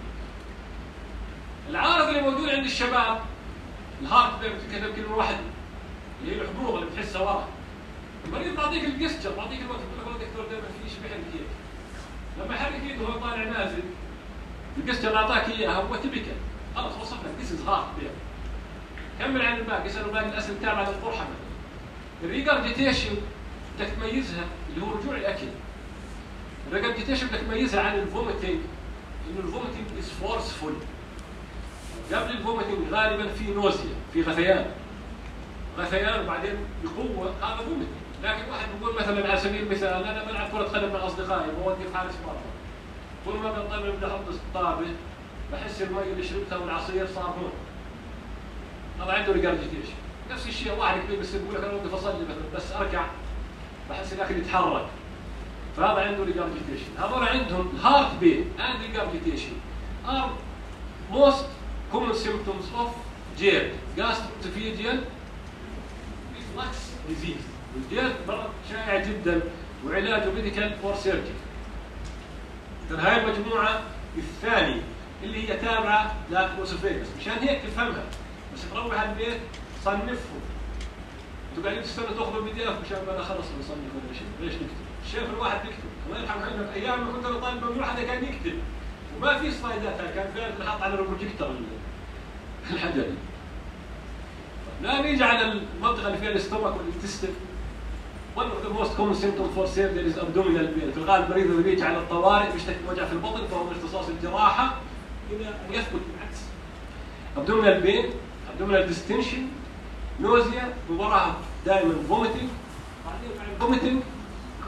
A: العارض اللي موجود عند الشباب الهارت بتتكتب كلمة واحدة اللي هي الحبوب اللي بتحسها ورا. المريض بعطيك الجستشر بعطيك الوقت بقول لك دكتور دائما في شيء بيحرك ايدك. لما يحرك ايده وهو طالع نازل الجستشر اللي اعطاك اياها هو تبكى خلاص وصف لك ذيس از هارت بير. كمل عن الباقي اسألوا باقي الاسئله تابعه للقرحه. الريجرجيتيشن بدك تميزها اللي هو رجوع الاكل. الريجرجيتيشن بدك تميزها عن الفوميتنج انه الفوميتنج از فورسفول. قبل الفوميتنج غالبا في نوزيا في غثيان. غثيان وبعدين بقوه هذا فوميتنج. لكن واحد بيقول مثلا على سبيل المثال انا بلعب كره قدم مع اصدقائي بوقف حارس مرمى. كل ما بنطلع بدي احط الطابه بحس المي اللي شربتها والعصير صار هون. هذا عنده ريجرجيتيشن. نفس الشيء واحد كبير بس بيقول لك انا بدي اصلي مثلا بس اركع بحس الاكل يتحرك. فهذا عنده ريجرجيتيشن. هذول عندهم الهارت بين اند ريجرجيتيشن ار موست common symptoms of جيرد gastroesophageal reflux disease. والجيرد مرض شائع جدا وعلاجه ميديكال اور سيرجري. إذن هاي المجموعة الثانية اللي هي تابعة للأوسوفيجس مشان هيك تفهمها بس تروح على البيت صنفهم. انتوا قاعدين تستنوا تاخذوا بي دي اف مشان ما خلص نصنف ولا شيء، ليش نكتب؟ الشيخ الواحد يكتب، الله يرحم عينك ايام ما كنت انا طالب ممنوع حدا كان يكتب وما في سلايدات كان فعلا بنحط على البروجيكتور الحجري. لا نيجي على المنطقة اللي فيها الاستومك والانتستين. One of the most common symptoms for surgery is abdominal pain. في الغالب المريض اللي بيجي على الطوارئ بيشتكي من وجع في البطن فهو من اختصاص الجراحة إلى أن يثبت بالعكس. abdominal pain, abdominal distension, nausea، ووراها دائما vomiting، بعدين بعد vomiting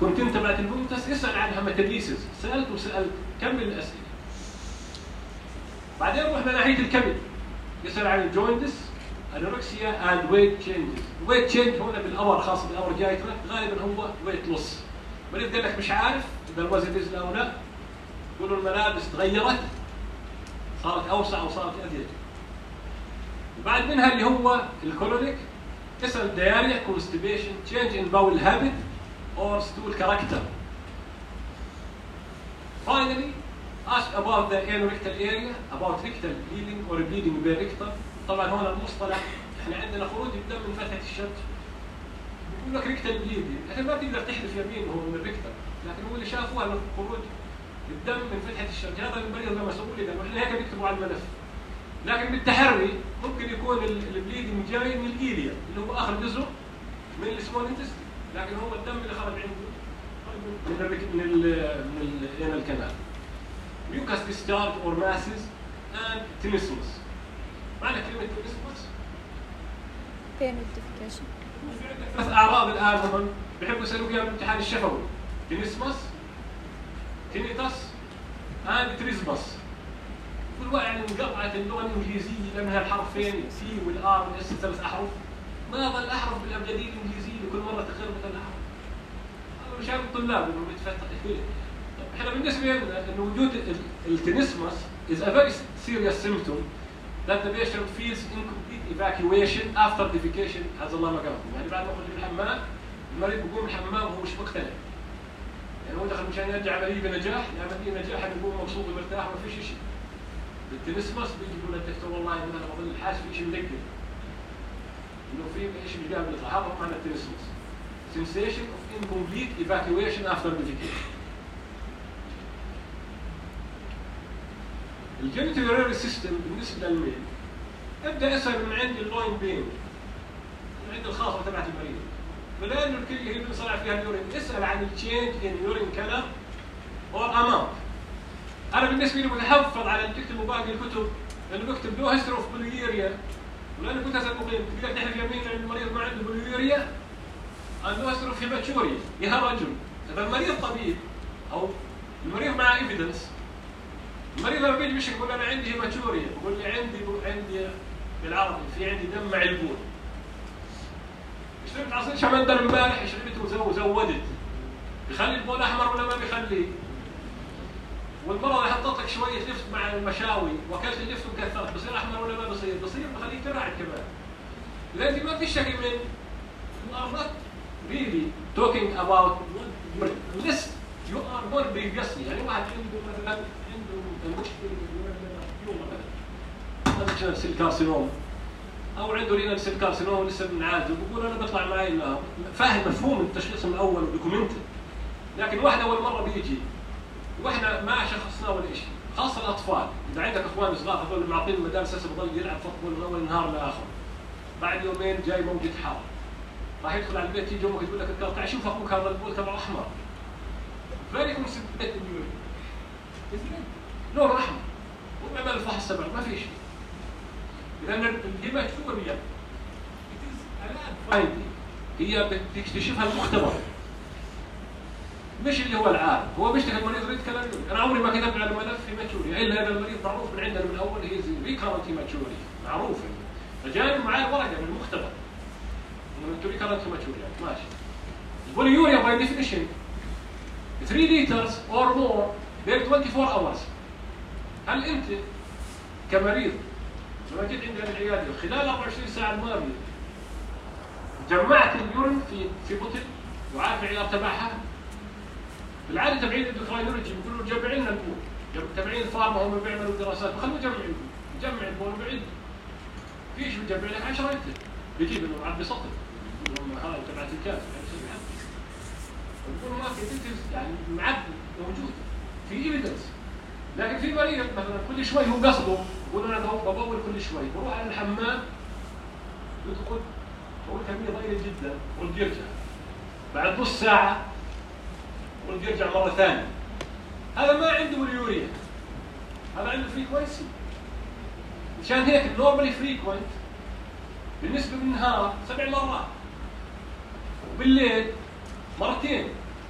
A: كنت انت بعد البومتس اسال عن هيماتيميسيس، سالت وسالت كمل الاسئله. بعدين نروح لناحيه الكبد، يسال عن الجويندس، انوركسيا اند ويت تشينجز. ويت تشينج هنا بالامر خاص بالامر جايتنا غالبا هو ويت لوس. مريض قال لك مش عارف اذا الوزن نزل او لا، يقولوا الملابس تغيرت صارت اوسع او صارت اضيق. بعد منها اللي هو الكولونيك، اسال diarrhea, constipation, change in bowel habit or stool character. Finally, ask about the anorectal area, about rectal bleeding or bleeding per-rectal. طبعا هنا المصطلح احنا عندنا خروج الدم من فتحة الشرج. بيقول لك rectal bleeding، احنا ما تقدر تحلف يمين هو من الريكتال، لكن هو اللي شافوها انه خروج الدم من فتحة الشرج. هذا المريض لما سووا لي قالوا احنا هيك بيكتبوا على الملف. لكن بالتحري ممكن يكون البليدنج جاي من الايليا اللي هو اخر جزء من السمول انتستين، لكن هو الدم اللي خرج عنده من ال من ال من الانال كانال. ميوكاس ديسشارج اور ماسز اند تينيسمس. معنى كلمه تينيسمس
B: بين الديفيكيشن.
A: ثلاث اعراض الان هم بيحبوا يسالوا فيها بالامتحان الشفوي: تينيسمس، تينيتاس اند تريزمس. كل واحد يعني مقطعة اللغة الإنجليزية لأنها الحرفين سي والآر والإس ثلاث أحرف، ما ظل أحرف بالأبجدية الإنجليزية كل مرة تخربط الأحرف. هذا مشان الطلاب إنه بيتفتح كثير. إحنا بالنسبة لنا إنه وجود التينيسمس is a very serious symptom that the patient feels incomplete evacuation after defecation as Allah ما قال. يعني بعد ما يخرج من الحمام المريض بيقوم من الحمام وهو مش مقتنع. يعني هو دخل مشان يرجع عملية بنجاح، العملية نجاح بيقوم مبسوط ومرتاح وما فيش شيء. التينيسمس بيجي يقول للدكتور والله مثلا بظل الحاس في شيء مدقق انه في شيء مش قابل يطلع. هذا معنى التينيسمس sensation of incomplete evacuation after defecation. الجينيتال يورينري سيستم بالنسبه للميل ابدا اسال من عند اللوين بين، من عند الخاصه تبعت المريض، فلانه الكليه هي اللي صنع فيها اليورين، اسال عن التشينج ان يورين كلر اور اماونت. أنا بالنسبة لي متحفظ على اللي بكتبه باقي الكتب، لأنه بكتب له هيستوري أوف بوليوريا، ولأنه كنت أسأل مقيم تقدر تحلف يمين أن المريض ما عنده بوليوريا؟ عنده هيستوري أوف هيماتوريا، يا رجل، إذا المريض طبيب أو المريض معه إيفيدنس، المريض لما بيجي بيشتكي يقول أنا عندي هيماتوريا، بقول لي عندي عندي بالعربي في عندي دم مع البول. شربت عصير شمندر امبارح شربته وزودت، بيخلي البول أحمر ولا ما بيخليه؟ والمرة حطت لك شوية لفت مع المشاوي وأكلت اللفت وكثرت، بصير أحمر ولا ما بصير؟ بصير، بخليك تراعي كمان. إذا أنت ما بتشتكي من you are not really talking about list you are not previously. يعني واحد عنده مثلا عنده مشكلة مثلا سيل كارسينوم أو عنده رينال سيل كارسينوم لسه بنعالجه، بقول أنا بطلع معي فاهم مفهوم التشخيص من الأول ودوكيومنتد. لكن واحد أول مرة بيجي واحنا ما شخصناه ولا شيء، خاصه الاطفال، اذا عندك اخوان صغار هذول معطين المدارس هسه بضل يلعب فوتبول من اول النهار لاخر، بعد يومين جاي موجة حار، راح يدخل على البيت يجي امك تقول لك تعال شوف اخوك هذا البول تبعه احمر. فيري كونسنتريت لونه احمر وعمل الفحص تبعه ما في شيء. اذا الهيماتوريا هي بتكتشفها المختبر مش اللي هو العالم. هو بيشتكي المريض ريد كلام، انا عمري ما كتبت على ملف هيماتوريا الا هذا المريض معروف من عندنا من الاول هي ريكارنت هيماتوريا معروفه، فجاي معاه الورقه من المختبر انه ريكارنت هيماتوريا ماشي. البوليوريا باي ديفينيشن ثلاثة liters or more per twenty-four hours. هل انت كمريض لما جيت عندنا العياده خلال أربعة وعشرين ساعه الماضيه جمعت اليورين في في بطن وعارف العيار تبعها؟ بالعاده تبعين الاندوكراينولوجي بيقولوا جمع لنا البول، تبعين الفارما هم بيعملوا دراسات بخلوا يجمع البول، يجمع البول وبعد فيش بيجمع لك عشرة لتر بيجيب انه معبي سطل يقولوا هاي تبعت الكاس بيقولوا ما في ديتيلز يعني معبي موجود في ايفيدنس. لكن في مريض مثلا كل شوي هو قصده يقول انا ببول كل شوي بروح على الحمام يدخل بقول كميه ضئيله جدا ولد يرجع بعد نص ساعه ولد يرجع مره ثانيه. هذا ما عنده بوليوريا، هذا عنده فريكونسي. مشان هيك النورمالي فريكوينت بالنسبه بالنهار سبع مرات وبالليل مرتين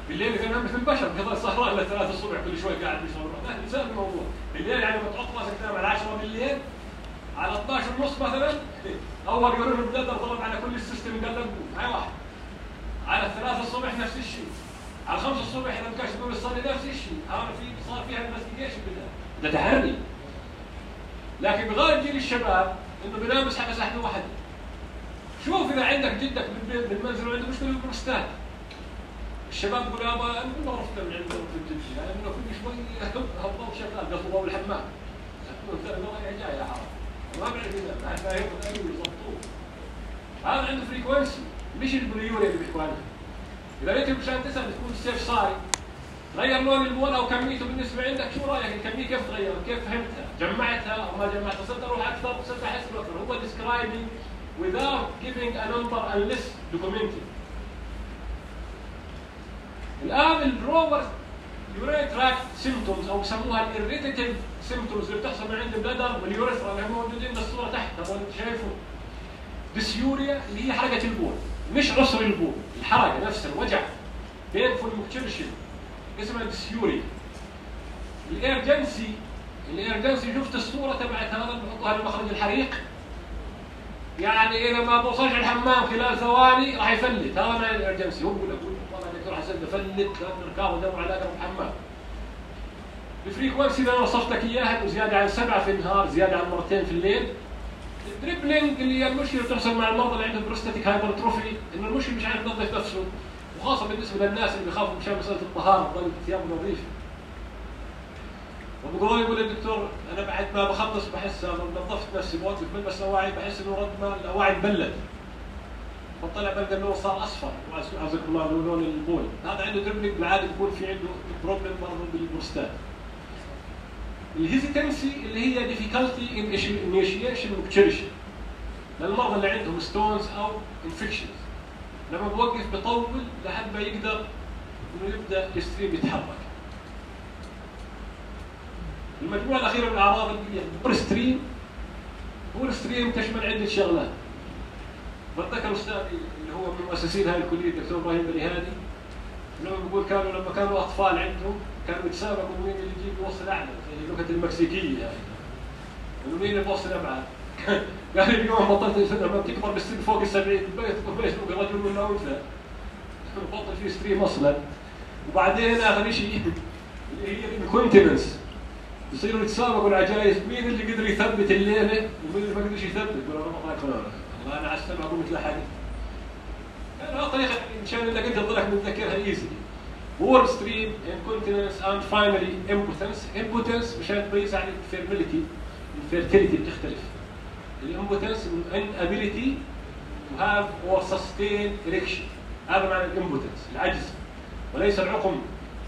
A: بالليل كان مثل البشر في الصحراء إلى ثلاثة الصبح كل شوي قاعد بيصور، لا انسى الموضوع. بالليل يعني بتحط راسك تنام على عشرة بالليل على اثني عشر ونص مثلا، اول يقولون البلدر ضرب على كل السيستم قلب هاي واحد. على الثلاثة الصبح نفس الشيء. على الخمسة الصبح اذا ما كانش تقول الصلاه نفس الشيء، هذا في صار فيها انفستيجيشن بالله. ده تحري. لكن بغالب جيل الشباب انه بينام يصحى ساعه واحده. شوف اذا عندك جدك بالبيت بالمنزل وعنده مشكله بالبروستات. الشباب يقول يابا انا ما عرفت من عندنا في الجلد، لانه كل شوي الضوء شغال قصوا ضوء الحمام. الموضوع جاي يا حرام. ما بعرف اذا ما فاهم يضبطوه. هذا عنده فريكونسي مش البليوريا اللي بيحكوا عنها. اذا انت مشان تسال تكون السيف صاري غير لون البول او كميته بالنسبه عندك، شو رايك الكميه كيف تغيرت؟ كيف فهمتها؟ جمعتها او ما جمعتها؟ صرت اروح اكثر صرت احس باكثر. هو describing without giving a number unless documented. الان البروفر يوريت تراكت سيمبتومز او بسموها الاريتيتيف سيمبتومز اللي بتحصل من عند البلدر واليوريثرا اللي هم موجودين بالصوره تحت هو انت شايفه. ديسيوريا اللي هي حرقه البول، مش عسر البول، الحرقه نفسها الوجع بينفول مكتشرشن اسمها ديسيوريا. الارجنسي الارجنسي شفت الصوره تبعت هذا اللي بحطوها لمخرج الحريق، يعني اذا ما بوصلش الحمام خلال ثواني راح يفلت. هذا معنى الارجنسي. هو بيقول لك والله دكتور حسن بفلت لانه ركاب ودور على اقرب حمام. الفريكونسي اللي انا وصفت لك اياها انه زياده عن سبعه في النهار، زياده عن مرتين في الليل. الدريبلينج اللي هي المشكله بتحصل مع المرضى اللي عندهم بروستاتيك هايبرتروفي، انه المشكله مش عارف ينظف نفسه، وخاصه بالنسبه للناس اللي بيخافوا مشان مساله الطهاره تضل ثيابه نظيفه. وبقول يقول الدكتور انا بعد ما بخلص بحس نظفت نفسي بوقف بلبس اواعي بحس انه رد ما الاواعي مبلد. بطلع بلقى اللون صار اصفر عزكم الله لون البول. هذا عنده دربلينج بالعاده بيكون في عنده بروبلم برضه بالبروستات. الهيزيتنسي اللي هي ديفيكالتي ان انيشيشن وكتشرشن للمرضى اللي عندهم ستونز او انفكشنز. لما بوقف بطول لحد ما يقدر انه يبدا الستريم يتحرك. المجموعه الاخيره من الاعراض اللي هي بور ستريم. بور ستريم تشمل عده شغلات. بتذكر استاذي اللي هو من مؤسسين هذه الكليه الدكتور ابراهيم بني هادي لما بيقول كانوا لما كانوا اطفال عندهم كانوا يتسابقوا مين اللي يجيب الوصل الاعلى زي اللغه المكسيكيه يعني. انه مين اللي بوصل ابعد؟ قال اليوم بطلت لما تكبر بالسن فوق السبعين البيت فيسبوك رجل من انثى بطل في ستريم اصلا. وبعدين اخر شيء اللي هي الكونتيننس يصيروا يتسابقوا العجائز مين اللي قدر يثبت الليله ومين اللي ما قدرش يثبت. يقول انا ما والله انا على السمع اقوم مثل حالي. هذه طريقه مشان انك انت تضلك متذكرها ايزلي. وور ستريم انكونتيننس اند فاينلي امبوتنس. امبوتنس مشان تميز عن الفيرميليتي. الفيرتيليتي بتختلف. الامبوتنس inability to have or sustain erection. هذا معنى الامبوتنس العجز وليس العقم.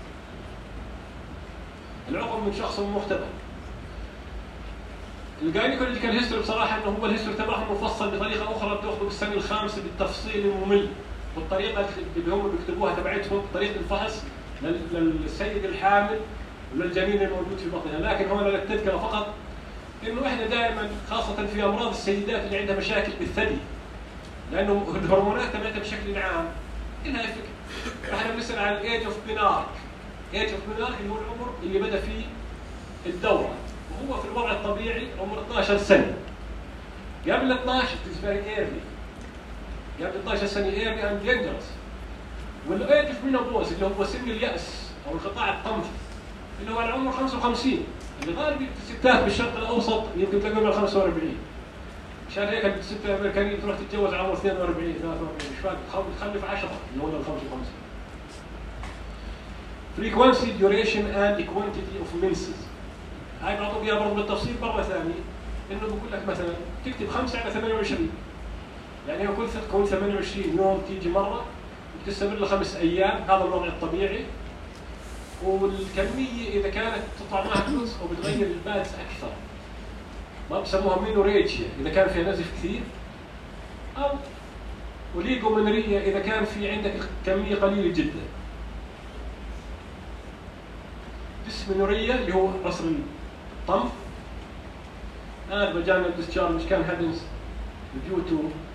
A: العقم من شخص مختبر. الجاينيكولوجيكال هيستوري بصراحه انه هو الهيستوري تبعهم مفصل بطريقه اخرى بتاخذه بالسنه الخامسه بالتفصيل الممل والطريقه اللي هم بيكتبوها تبعتهم طريقه الفحص للسيد الحامل وللجنين الموجود في بطنها. لكن هنا للتذكره فقط انه احنا دائما خاصه في امراض السيدات اللي عندها مشاكل بالثدي لانه الهرمونات تبعتها بشكل عام لها فكره. احنا بنسال عن الايج اوف بينارك. ايج اوف بينارك اللي هو العمر اللي بدا فيه الدوره وهو في الوضع الطبيعي عمر اثني عشر سنه. قبل اثني عشر is very early. قبل اثني عشر سنه early and dangerous. والايج اوف مينوبوز اللي هو سن اليأس او انقطاع الطمث اللي هو على عمر خمسة وخمسين. اللي غالبا الستات بالشرق الاوسط يمكن تلاقيهم على خمسة وأربعين. عشان هيك الست الامريكانيه تروح تتجوز على عمر اثنين وأربعين ثلاثة وأربعين مش فاكر تخلف عشرة اللي هو ال خمسة وخمسين. frequency duration and quantity of menses. هاي بعطوك اياها برضه بالتفصيل مره ثانيه انه بقول لك مثلا تكتب خمسة على ثمانية وعشرين يعني كل كل ثمانية وعشرين يوم تيجي مره وتستمر لخمس ايام. هذا الوضع الطبيعي. والكميه اذا كانت تطلع معها جزء او بتغير البادز اكثر ما بسموها مينوريجيا اذا كان فيها نزف كثير او وليجومينوريا اذا كان في عندك كميه قليله جدا. ديسمينوريا اللي هو عصر الطمث. هذا فاجينال ديسشارج كان happens due to uh, genital, uh, genital infections.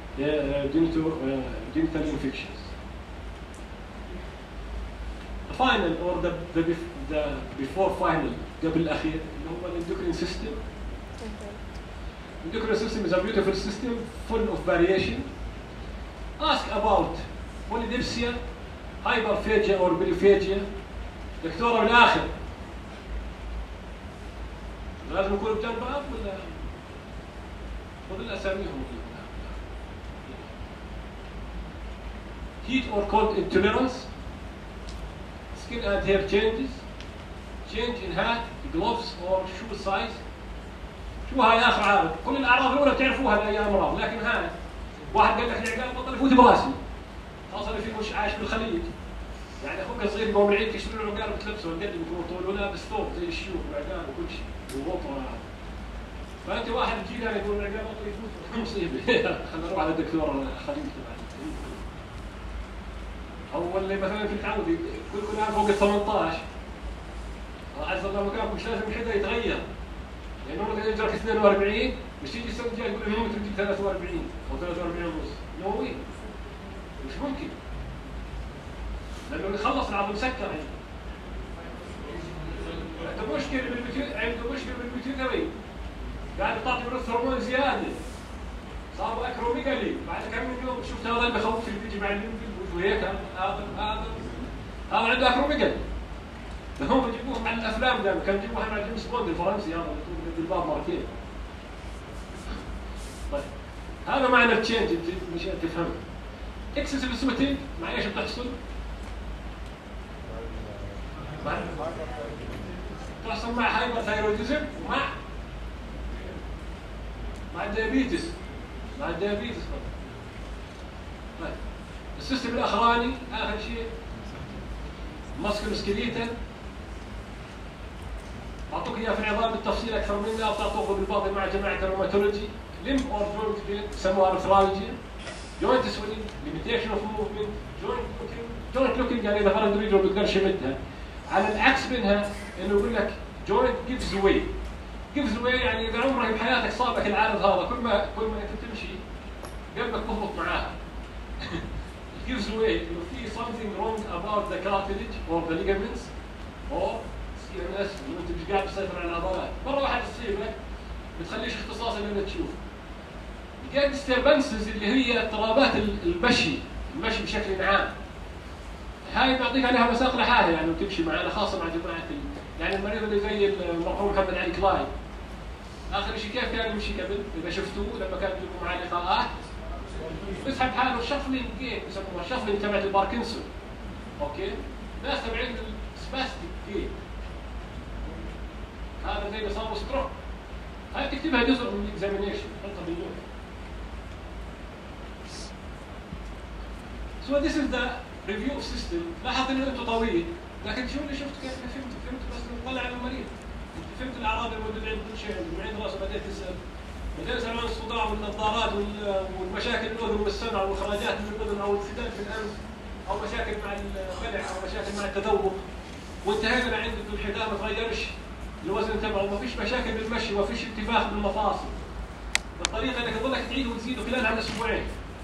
A: final or the the, the before final قبل الأخير اللي هو الانdocrine system. Endocrine system is a beautiful system full of variation. Ask about polydipsia, hyperphagia or polyphagia. دكتورة بالآخر لازم يكونوا بجنب بعض ولا خذ الأساميهم. Heat or cold intolerance, skin and hair changes, change in hat, gloves or shoe size. شو هاي آخر عارض؟ كل الأعراض الأولى بتعرفوها لأي أمراض، لكن هاي واحد قال لك العقال بطل يفوت براسي. خاصة اللي فيكم عايش بالخليج. يعني أخوك الصغير يوم العيد يشتروا له عقال وتلبسه والقد يكون طول ولابس ثوب زي الشيوخ وعقال وكل شيء وغطرة. فأنت واحد تجي لنا يقول العقال بطل يفوت مصيبة. خلينا نروح على الدكتور خليل تبعنا. أو اللي مثلا في التعود كل كل عام فوق ال ثمانية عشر. عز الله مكانك مش لازم حدا يتغير. لأنه مثلا يجرك اثنين وأربعين مش تيجي السنة الجاية يقول لهم تجيب ثلاثة وأربعين أو ثلاثة وأربعين ونص. نو واي. مش ممكن. لأنه اللي خلص العظم مسكر عنده. عنده مشكلة بالبيتيوتري عنده مشكلة بالبيتيوتري. قاعد تعطي برث هرمون زيادة. صار أكروميجالي بعد كم من يوم شفت هذا اللي بخوف اللي بيجي مع الليمفي وهيك هذا هذا هذا عنده أكروميجالي. هم بيجيبوهم على الافلام دائما كانوا يجيبوها مع جيمس بوند الفرنسي هذا اللي يطول بالباب مرتين. طيب هذا معنى التشينج مش تفهم. اكسسيف سويتنج مع ايش بتحصل؟ تحصل مع هايبرثايرويدزم ومع مع الديابيتس مع الديابيتس طيب السيستم الاخراني اخر شيء ماسكولو سكيليتال أعطوك إياه في العظام بالتفصيل أكثر منها أو تعطوه بالباطن مع جماعة الروماتولوجي ليم أور جوينت بين يسموها أرثرالجيا جوينت سويلينج ليميتيشن أوف موفمنت جوينت لوكينج جوينت لوكينج يعني إذا فرد رجله ما بيقدرش يمدها على العكس منها إنه يقول لك جوينت جيفز واي جيفز واي يعني إذا عمرك بحياتك صابك العارض هذا كل ما كل ما أنت تمشي قلبك بهبط معاها gives way إنه في something wrong about the cartilage or the ligaments or سي إم إس إنه أنت مش قاعد تسيطر على العضلات، مرة واحدة تصيب لك بتخليش اختصاص إلا أنت تشوف. كان disturbances اللي هي اضطرابات المشي، المشي بشكل عام. هاي بعطيك عليها مساق لحالها يعني وتمشي معنا خاصة مع جماعة يعني المريض اللي زي المرحوم محمد علي كلاي. آخر شيء كيف كان يمشي قبل؟ إذا شفتوه لما كان يجيبوا معاه لقاءات بيسحب حاله الشفلينج جيت يسموها الشفلينج تبعت الباركنسون. اوكي؟ ناس تبعين السباستيك جيت. هذا زي اللي صار ستروك. هاي تكتبها جزء من الاكزامينيشن، حطها بالنوت. So this is the review of system. لاحظ انه انتم طويل، لكن شو اللي شفت كيف فهمت فهمت بس نطلع على المريض. انت فهمت الاعراض الموجوده عند كل شيء، من عند راسه بديت تسال. بديت اسال عن الصداع والنظارات والمشاكل الاذن والسمع والخراجات من الاذن او الانسداد في الانف او مشاكل مع البلع او مشاكل مع التذوق. وانتهينا لعند الحذاء ما تغيرش الوزن تبعه وما فيش مشاكل بالمشي وما فيش انتفاخ بالمفاصل. بالطريقه انك تظلك تعيد وتزيد خلال هذا الاسبوعين.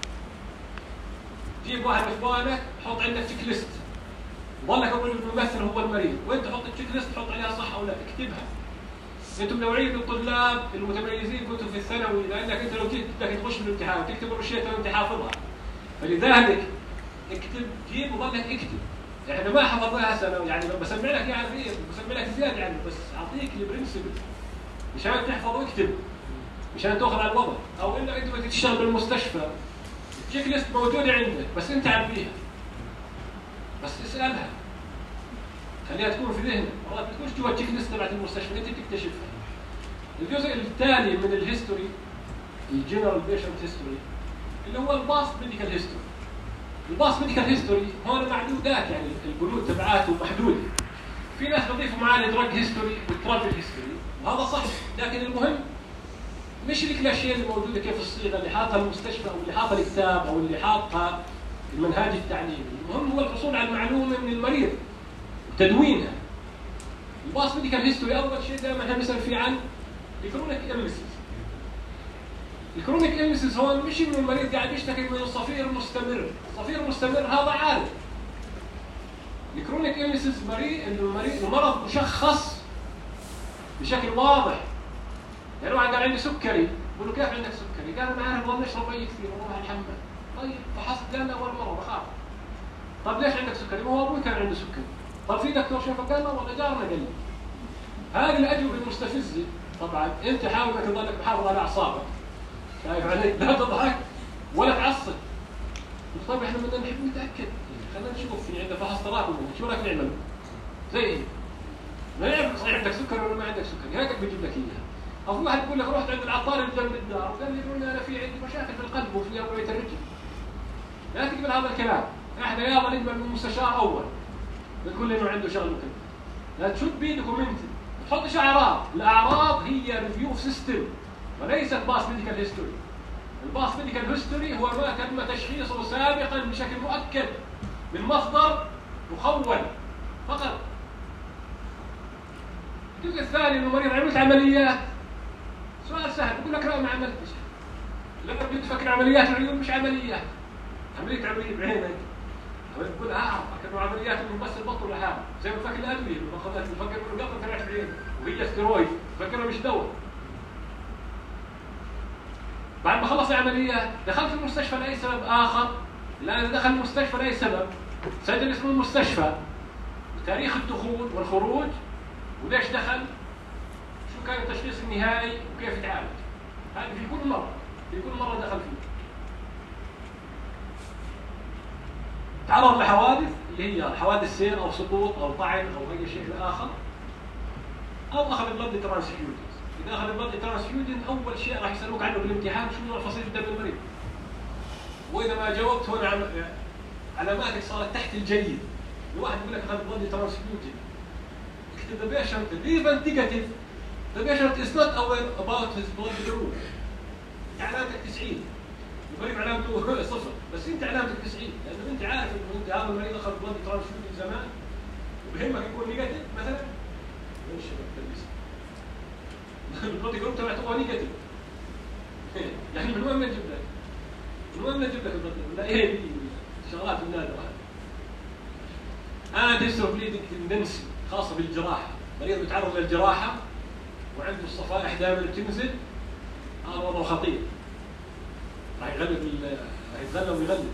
A: جيب واحد من اخوانك حط عندك تشيك ليست. ظلك اقول الممثل هو المريض، وانت حط التشيك ليست حط عليها صح او لا، اكتبها. انتم نوعيه الطلاب المتميزين كنتم في الثانوي لانك انت لو جيت بدك تغش بالامتحان وتكتب الروشته وانت حافظها. فلذلك اكتب جيب وظلك اكتب. احنا ما حفظناها ثانوي يعني بسمع لك يعني ايه بسمع لك زياده يعني بس اعطيك البرنسبل مشان تحفظ واكتب مشان تاخذ على الوضع او انك انت بدك تشتغل بالمستشفى التشيك ليست موجوده عندك بس انت عبيها بس اسالها خليها تكون في ذهنك مرات بتكونش جوا التشيك ليست تبعت المستشفى انت بتكتشفها. الجزء التالي من الهيستوري الجنرال بيشنت هيستوري اللي هو الباست ميديكال هيستوري. الباست ميديكال هيستوري هون معدودات يعني البنود تبعاته محدوده. في ناس بيضيفوا معاه الدراج هيستوري والترافل هيستوري وهذا صح لكن المهم مش الاشياء اللي موجوده كيف الصيغه اللي حاطها المستشفى او اللي حاطها الكتاب او اللي حاطها المنهاج التعليمي، المهم هو الحصول على المعلومه من المريض وتدوينها. الباست ميديكال هيستوري اول شيء دائما احنا بنسال فيه عن الكرونيك إلنسز. الكرونيك إلنسز هون مش انه المريض قاعد يشتكي من الصفير مستمر، الصفير مستمر هذا عارف. الكرونيك إلنسز مريض المريض المرض مشخص بشكل واضح. يعني واحد قال عندي سكري، بقول له كيف عندك سكري؟ قال انا عارف والله اشرب مي كثير واروح الحمام. طيب فحصت قال له اول مره بخاف. طب ليش عندك سكري؟ ما هو ابوي كان عنده سكري. طب في دكتور شافك؟ قال لا والله جارنا قال لي. هذه الاجوبه المستفزه طبعا انت حاول انك تضلك محافظ على اعصابك. شايف علي؟ لا تضحك ولا تعصب. طيب احنا بدنا نحب نتاكد، خلينا نشوف في عندنا فحص تراكمي، شو رايك نعمل؟ زي ايه؟ ما يعرف صحيح عندك سكر ولا ما عندك سكر، هيك بيجيب لك اياها. او في واحد يقول لك رحت عند العطار اللي جنب الدار وقال لي يقول لي انا في عندي مشاكل في القلب وفي اوعيه الرجل. لا تقبل هذا الكلام، احنا يلا نقبل من المستشار اول. بتقول لي انه عنده شغل وكذا. لا تشد بيدكم انت، ما تحطش اعراض، الاعراض هي ريفيو سيستم وليست باس ميديكال هيستوري. الباس ميديكال هيستوري هو ما تم تشخيصه سابقا بشكل مؤكد من مصدر مخول فقط. الجزء الثاني انه المريض عملت عمليات. سؤال سهل، بقول لك لا ما عملتش. لما بتفكر عمليات العيون مش عمليات. عمليه عمليه بعينك. بقول اعرف انه عمليات انه بس البطن ولا حاجه، زي ما فاكر الادويه اللي باخذها بفكر انه قطره طلعت بعينك وهي ستيرويد، فكرها مش دواء. بعد ما خلص العمليات دخلت المستشفى لاي سبب اخر. الان دخل المستشفى لاي سبب، سجل اسم المستشفى وتاريخ الدخول والخروج وليش دخل، شو كان التشخيص النهائي وكيف تعالج. هذا في كل مره في كل مره دخل فيه. تعرض لحوادث اللي هي حوادث سير او سقوط او طعن او اي شيء اخر، او اخذ بلد ترانسفيوجن. اذا اخذ بلد ترانسفيوجن اول شيء راح يسالوك عنه بالامتحان شو نوع فصيله دم المريض. واذا ما جاوبت هنا علاماتك صارت تحت الجيد. الواحد يقول لك اخذ بلد ترانسفيوجن. اكتب the patient even negative. The patient is not aware about his blood group. انت علامتك تسعين. المريض علامته صفر، بس انت علامتك تسعين، لانه انت عارف انه انت هذا المريض اخذ بلد ترانسفيوجن زمان وبهمك يكون نيجاتيف مثلا. ايش التلبيس؟ البلد جروب تبعته هو نيجاتيف. يعني من وين نجيب لك؟ من وين نجيب لك البلد؟ لا ايه دي شغلات النادره. انا ديستر بليدنج تندنسي خاصه بالجراحه، مريض بيتعرض للجراحه وعنده الصفائح دائما بتنزل، هذا وضع خطير. راح يغلب راح يتغلب ويغلب.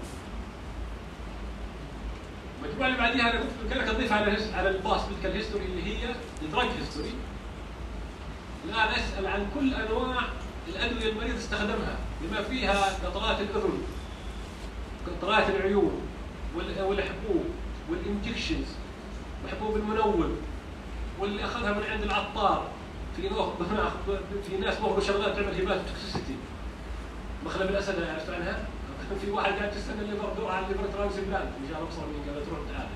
A: المجموعه اللي بعديها انا كنت لك اضيف على على الباس ميديكال هيستوري اللي هي الدراج هيستوري. الان اسال عن كل انواع الادويه المريض استخدمها بما فيها قطرات الاذن، قطرات العيون والحبوب والانجكشنز وحبوب المنوم واللي اخذها من عند العطار. في في ناس ماخذوا شغلات تعمل هبات توكسيسيتي. مخلب الاسد عرفت عنها؟ في واحد قاعد تستنى الليفر دور على الليفر ترانسبلانت مشان ابصر من قبل تروح تعالج.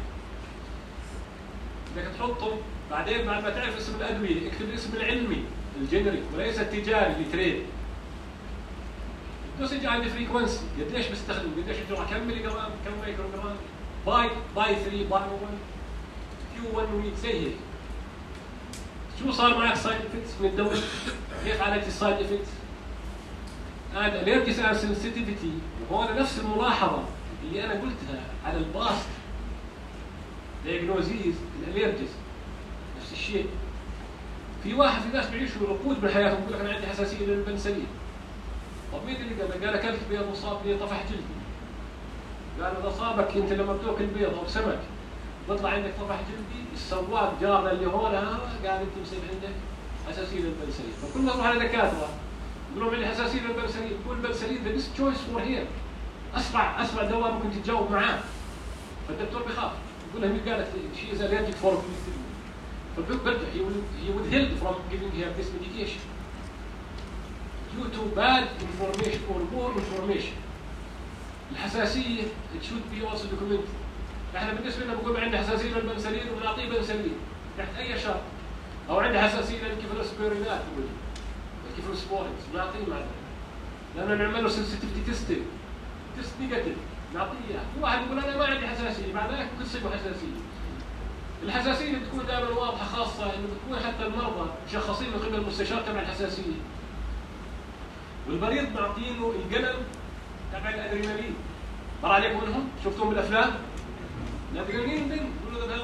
A: بدك تحطهم بعدين بعد ما تعرف اسم الادويه اكتب الاسم العلمي الجنريك وليس التجاري اللي تريد. الدوسج عندي فريكونسي قديش بستخدم قديش الجرعه كم ملي جرام كم مايكرو جرام باي باي ثلاثة باي واحد كيو واحد ومية زي هيك. شو صار معك سايد افكتس من الدواء؟ كيف عالجت السايد افكتس؟ هذا الالرجيس اند سنسيتيفيتي، وهون نفس الملاحظه اللي انا قلتها على الباست دايجنوزيز الالرجيس نفس الشيء. في واحد في ناس بيعيشوا ركود بحياتهم يقول لك انا عندي حساسيه للبنسلين. طب مين اللي قال؟ قال اكلت بيض وصاب لي طفح جلدي. قالوا اذا صابك انت لما بتاكل بيض او سمك بيطلع عندك طفح جلدي، السواق جارنا اللي هون هذا قال انت مصيب عندك حساسيه للبنسلين. فكنا نروح على دكاتره يقول لهم عندي حساسيه للبنسلين، يقول البنسلين ذا بيست تشويس فور هير، اسرع اسرع دواء ممكن تتجاوب معاه. فالدكتور بيخاف يقول لهم مين قالت شي از الرجيك فور بنسلين، فبيرجع he withheld from giving her this medication due to bad information or poor information. الحساسيه it should be also documented. احنا بالنسبه لنا بقول عندي حساسيه للبنسلين وبنعطيه بنسلين تحت اي شرط، او عندي حساسيه للكيفالوسبورينات الكيفالوسبورينز بنعطيه مع ذلك لانه نعمل له سنسيتيفيتي تيست تيست نيجاتيف نعطيه اياه. في واحد يقول انا ما عندي حساسيه مع ذلك ممكن تصيبه حساسيه. الحساسيه بتكون دائما واضحه، خاصه انه بتكون حتى المرضى مشخصين من قبل المستشار تبع الحساسيه، والمريض معطينه القلم تبع الادرينالين. مر عليكم منهم؟ شفتوهم بالافلام؟ الادرينالين بن يقولوا هذا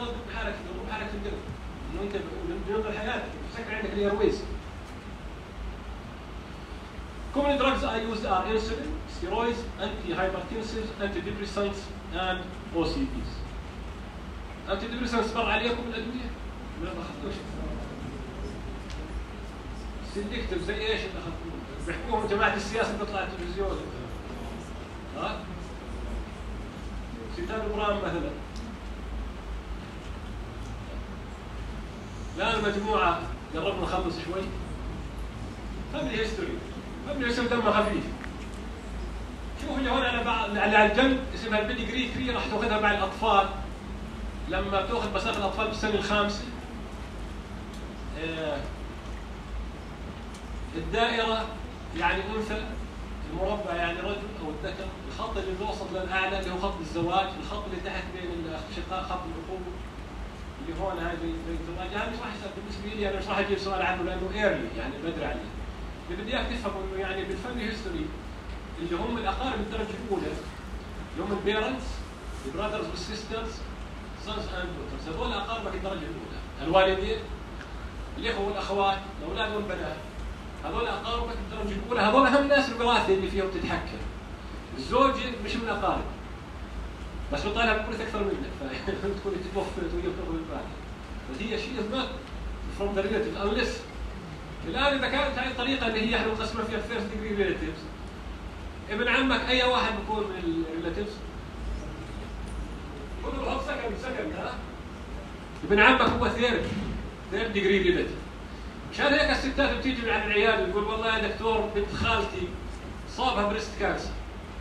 A: حالة الدم حالة الدم إنه أنت بينقذ حياتك بتسكر عندك الإيرويز. Common drugs are used are insulin, steroids, antihypertensives, antidepressants, and O C Ds. Antidepressants مر عليكم الأدوية؟ ما أخذتوش. سيلكتيف زي إيش اللي أخذتوه؟ بيحكوهم جماعة السياسة بيطلع التلفزيون. ها؟ سيتانوبرام مثلا. الآن مجموعة قربنا نخلص شوي. فاميلي هيستوري. فاميلي هيستوري دمها خفيف. شوف اللي هون على بعض على الجنب اسمها البيديجري ثلاثة راح تاخذها مع الأطفال. لما بتاخذ مسافة الأطفال بالسنة الخامسة. آه الدائرة يعني أنثى، المربع يعني رجل أو الذكر، الخط اللي بيوصل للأعلى اللي هو خط الزواج، الخط اللي تحت بين الأشقاء خط الأخوة اللي هون هاي الزواج. يعني مش راح يسأل بالنسبة لي، أنا مش راح أجيب سؤال عنه لأنه إيرلي يعني بدري عليه. اللي بدي إياك تفهموا إنه يعني بالفاميلي هيستوري اللي هم الأقارب الدرجة الأولى اللي هم البيرنتس، البراذرز والسيسترز، سونز أند دوترز، هذول أقاربك الدرجة الأولى، الوالدين، الإخوة والأخوات، الأولاد والبنات. هذول أقاربك الدرجة الأولى، هذول أهم ناس الوراثة اللي فيهم تتحكم. الزوجة مش من أقارب، بس بطالها بكل أكثر منك، فتكون توفت وهي بتاخذ الباقي. بس هي شيء is not from the relative unless. الآن إذا كانت هاي الطريقة اللي هي احنا مقسمة فيها first degree relatives، ابن عمك أي واحد بيكون من الريلاتيفز؟ كله بحط سكن سكن ها؟ ابن عمك هو ثيرد ثيرد degree relative. مشان هيك الستات بتيجي عند العيال يقول والله يا دكتور بنت خالتي صابها بريست كانسر.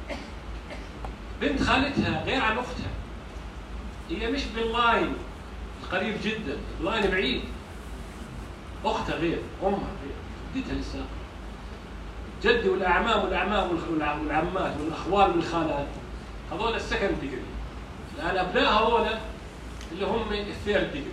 A: بنت خالتها غير عن اختها. هي مش باللاين قريب جدا، اللاين بعيد. اختها غير، امها غير، جدتها لسه. جدي والاعمام والاعمام والعمات والاخوال والخالات هذول السكند ديجري. الابناء هذول اللي هم الثيرد ديجري.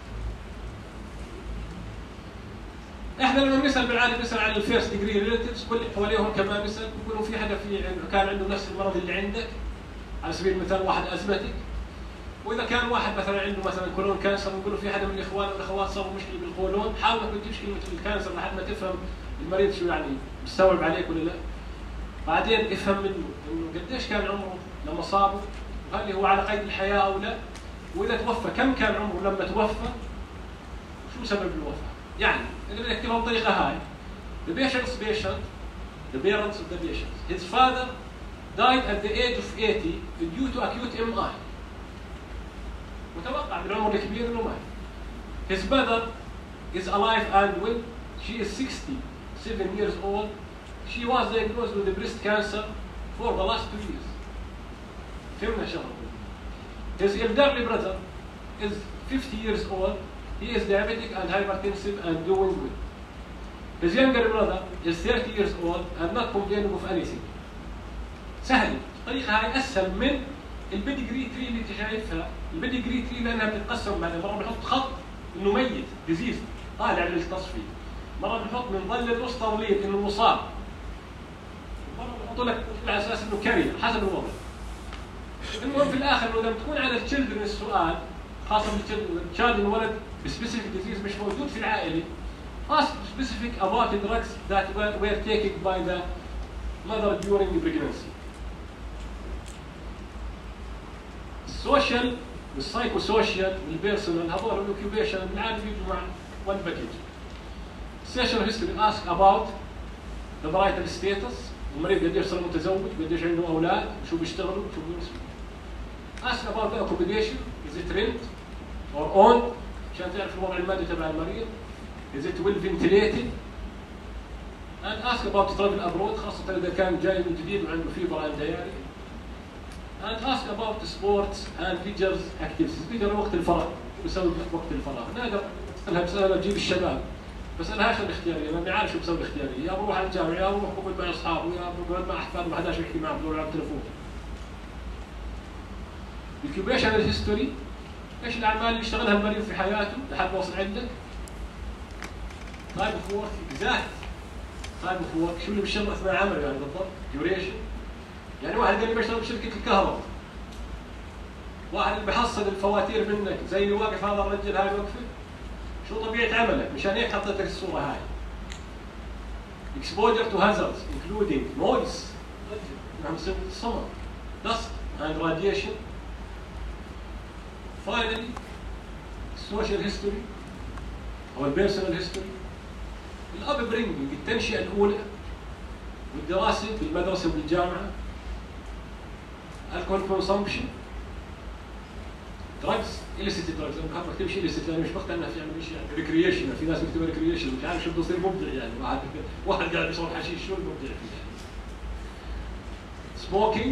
A: احنا لما بنسال بالعاده بنسال عن الفيرست ديجري ريليتيفز، كل حواليهم كمان بنسال بيكونوا في حدا في كان عنده نفس المرض اللي عندك، على سبيل المثال واحد ازمتك، واذا كان واحد مثلا عنده مثلا كولون كانسر بنقول له في حدا من الاخوان والاخوات صاروا مشكله بالقولون، حاول ما تجيبش كلمه الكانسر لحد ما تفهم المريض شو يعني بيستوعب عليك ولا لا. بعدين افهم منه انه قديش كان عمره لما صابه، وهل هو على قيد الحياه او لا، واذا توفى كم كان عمره لما توفى، وشو سبب الوفاه. يعني اللي بدك تكتبها بالطريقه هاي. The patient's patient, the parents of the patient. His father died at the age of eighty due to acute M I. متوقع بالعمر الكبير انه مات. His mother is alive and well. She is sixty-seven years old. She was diagnosed with breast cancer for the last two years. فهمنا شغله. His elderly brother is fifty years old. He is diabetic and hypertensive and doing well. His younger brother is thirty years old and not complaining of anything. سهل، الطريقة هاي أسهل من البيديجري تري اللي أنت شايفها. البيديجري تري لأنها بتتقسم بعد مرة بنحط خط إنه ميت ديزيز طالع للتصفية. مرة بنحط من ظل الوسطى وليد إنه مصاب. مرة بنحط لك على أساس إنه كارير حسب الوضع. المهم في الآخر إنه لما تكون على التشيلدرن السؤال خاصة بالتشيلدرن ولد بسبيسيفيك ديزيز مش موجود في العائلة. Ask specific about the drugs that were, were taken by the mother during pregnancy. السوشيال والسايكوسوشيال والبيرسونال هذول الاوكيوبيشن بالعاده بيجوا مع one package. Sexual history ask about the marital status. المريض قديش صار متزوج، قديش عنده اولاد، شو بيشتغلوا، شو بيسووا. Ask about the accommodation. Is it rent or owned؟ عشان تعرف الوضع المادي تبع المريض. Is it well ventilated؟ And ask about travel abroad خاصة إذا كان جاي من جديد وعنده فيبر and diarrhea. And ask about sports and leisure activities. leisure وقت الفراغ، شو بسوي وقت الفراغ؟ نقدر أسألها بسألها تجيب الشباب. بسألهاش الاختيارية، لأني عارف شو بسوي الاختيارية، يا بروح على الجامعة، يا بروح بقعد مع أصحابي، يا بقعد مع أحفادي ما حداش يحكي معهم بدور على التليفون. Occupational history، ايش الأعمال اللي يشتغلها المريض في حياته لحد ما وصل عندك؟ type of work exact type of work شو اللي بيشتغل اثناء عمله يعني بالضبط؟ duration. يعني واحد قال لي بشتغل بشركة الكهرباء. واحد اللي بيحصل الفواتير منك زي اللي واقف هذا الرجل هاي وقفه، شو طبيعة عملك؟ مشان هيك حطيت لك الصورة هاي. Exposure to hazards including noise، نحن نسميه الصمت، dust and radiation. Finally social history أو البيرسونال هيستوري، الأب برينجينج التنشئة الأولى والدراسة بالمدرسة وبالجامعة، الكول كونسومبشن، دراجز illicit دراجز، انا بخاف اكتب شيء illicit لاني مش بقتنع انها في يعني شيء يعني ريكريشن، في ناس بيكتبوا ريكريشن مش عارف شو بده يصير مبدع يعني، واحد واحد قاعد يشرب حشيش شو المبدع فيه يعني. سموكينج،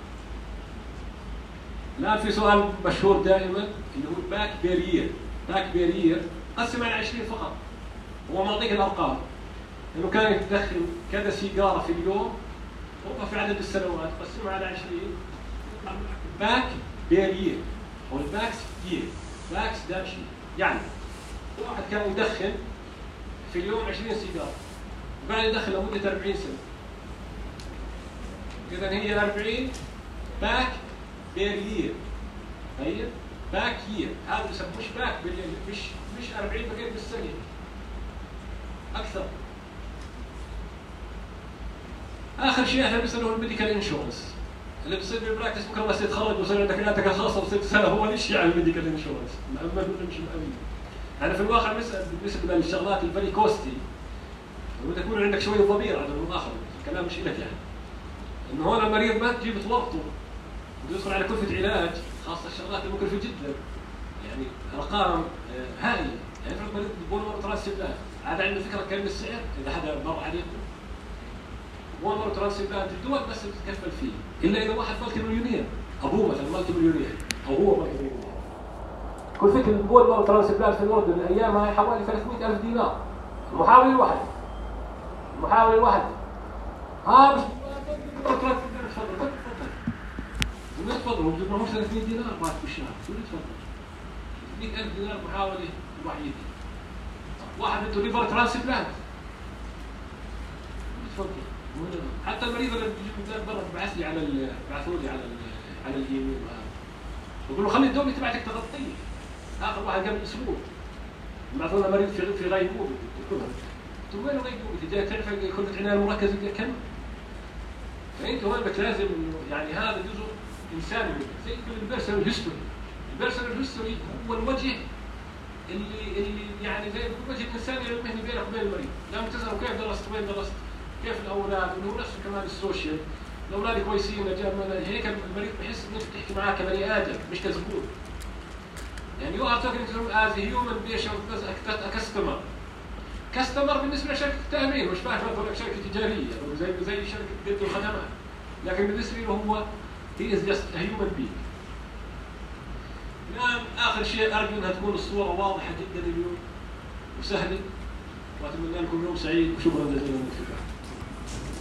A: الان في سؤال مشهور دائما اللي هو الباك بيرير، باك بيرير قسم على عشرين فقط، هو معطيك الارقام انه كان يدخن كذا سيجاره في اليوم وقف في عدد السنوات قسمها على عشرين، باك بيرير او الباكس يير، باكس داش يعني واحد كان يدخن في اليوم عشرين سيجاره وقاعد يدخن لمده أربعين سنه، اذا هي أربعين باك بيرير، طيب باك يير هذا بسموه مش باك مش مش أربعين بقيت بالسنه اكثر. اخر شيء احنا بنساله الميديكال انشورنس اللي بصير بالبراكتس بكره بس يتخرج وصير عندك حياتك الخاصه وست سنه، هو ليش يعني الميديكال انشورنس؟ ما بنمشي مأمين. يعني في الواقع بالنسبه للشغلات الفيري كوستي بدك يكون عندك شويه ضمير على المؤاخذه، الكلام مش لك يعني. انه هون المريض ما تجيب تورطه بده يدخل على كلفه علاج، خاصه الشغلات المكلفه جدا يعني ارقام هائله، يعني افرض مريض بولمر ترانسبلانت عاد عنده فكره كم السعر اذا حدا مر عليكم؟ بولمر ترانسبلانت الدول بس بتتكفل فيه، الا اذا واحد مالتي مليونير، ابوه مثلا مالتي مليونير او هو مالتي مليونير. كلفة البولمر ترانسبلانت في الاردن الايام هاي حوالي ثلاثمئة ألف دينار، المحاول الواحد المحاول الواحد ها مش تفضل تفضل تفضل تفضل هو مش ثلاثمئة دينار بعد بالشهر، شو تفضل مئة ألف دينار محاولة الوحيدة. واحد بده ليفر ترانسبلانت تفضل، حتى المريض اللي بيجي من بلاد برا ببعث لي على ال... ببعثوا لي على ال... على الايميل وهذا بقول له خلي الدوله تبعتك تغطيه. اخر واحد قبل اسبوع ببعثوا لنا مريض في في غيبوبه، قلت له وين غيبوبه؟ جاي تعرف كلفه العنايه المركزه كم؟ فانت هون لازم يعني هذا جزء انساني زي البيرسونال هيستوري. البيرسونال هيستوري هو الوجه اللي اللي يعني زي الوجه الانساني المهني بينك وبين المريض، لما تساله كيف درست وين درست؟ كيف الاولاد؟ وهو نفسه كمان السوشيال، الاولاد كويسين جاب هيك المريض بحس انك بتحكي معاه كبني ادم مش كزبون. يعني يو ار توكينج تو از هيومن بيشنت ا كاستمر. كاستمر بالنسبه لشركه التامين مش فاهم هذول شركه تجاريه او زي زي شركه تقدم الخدمات، لكن بالنسبه له هو هي از جاست هيومن بينج. الان اخر شيء ارجو انها تكون الصوره واضحه جدا اليوم وسهله، واتمنى لكم يوم سعيد وشكرا جزيلا لكم.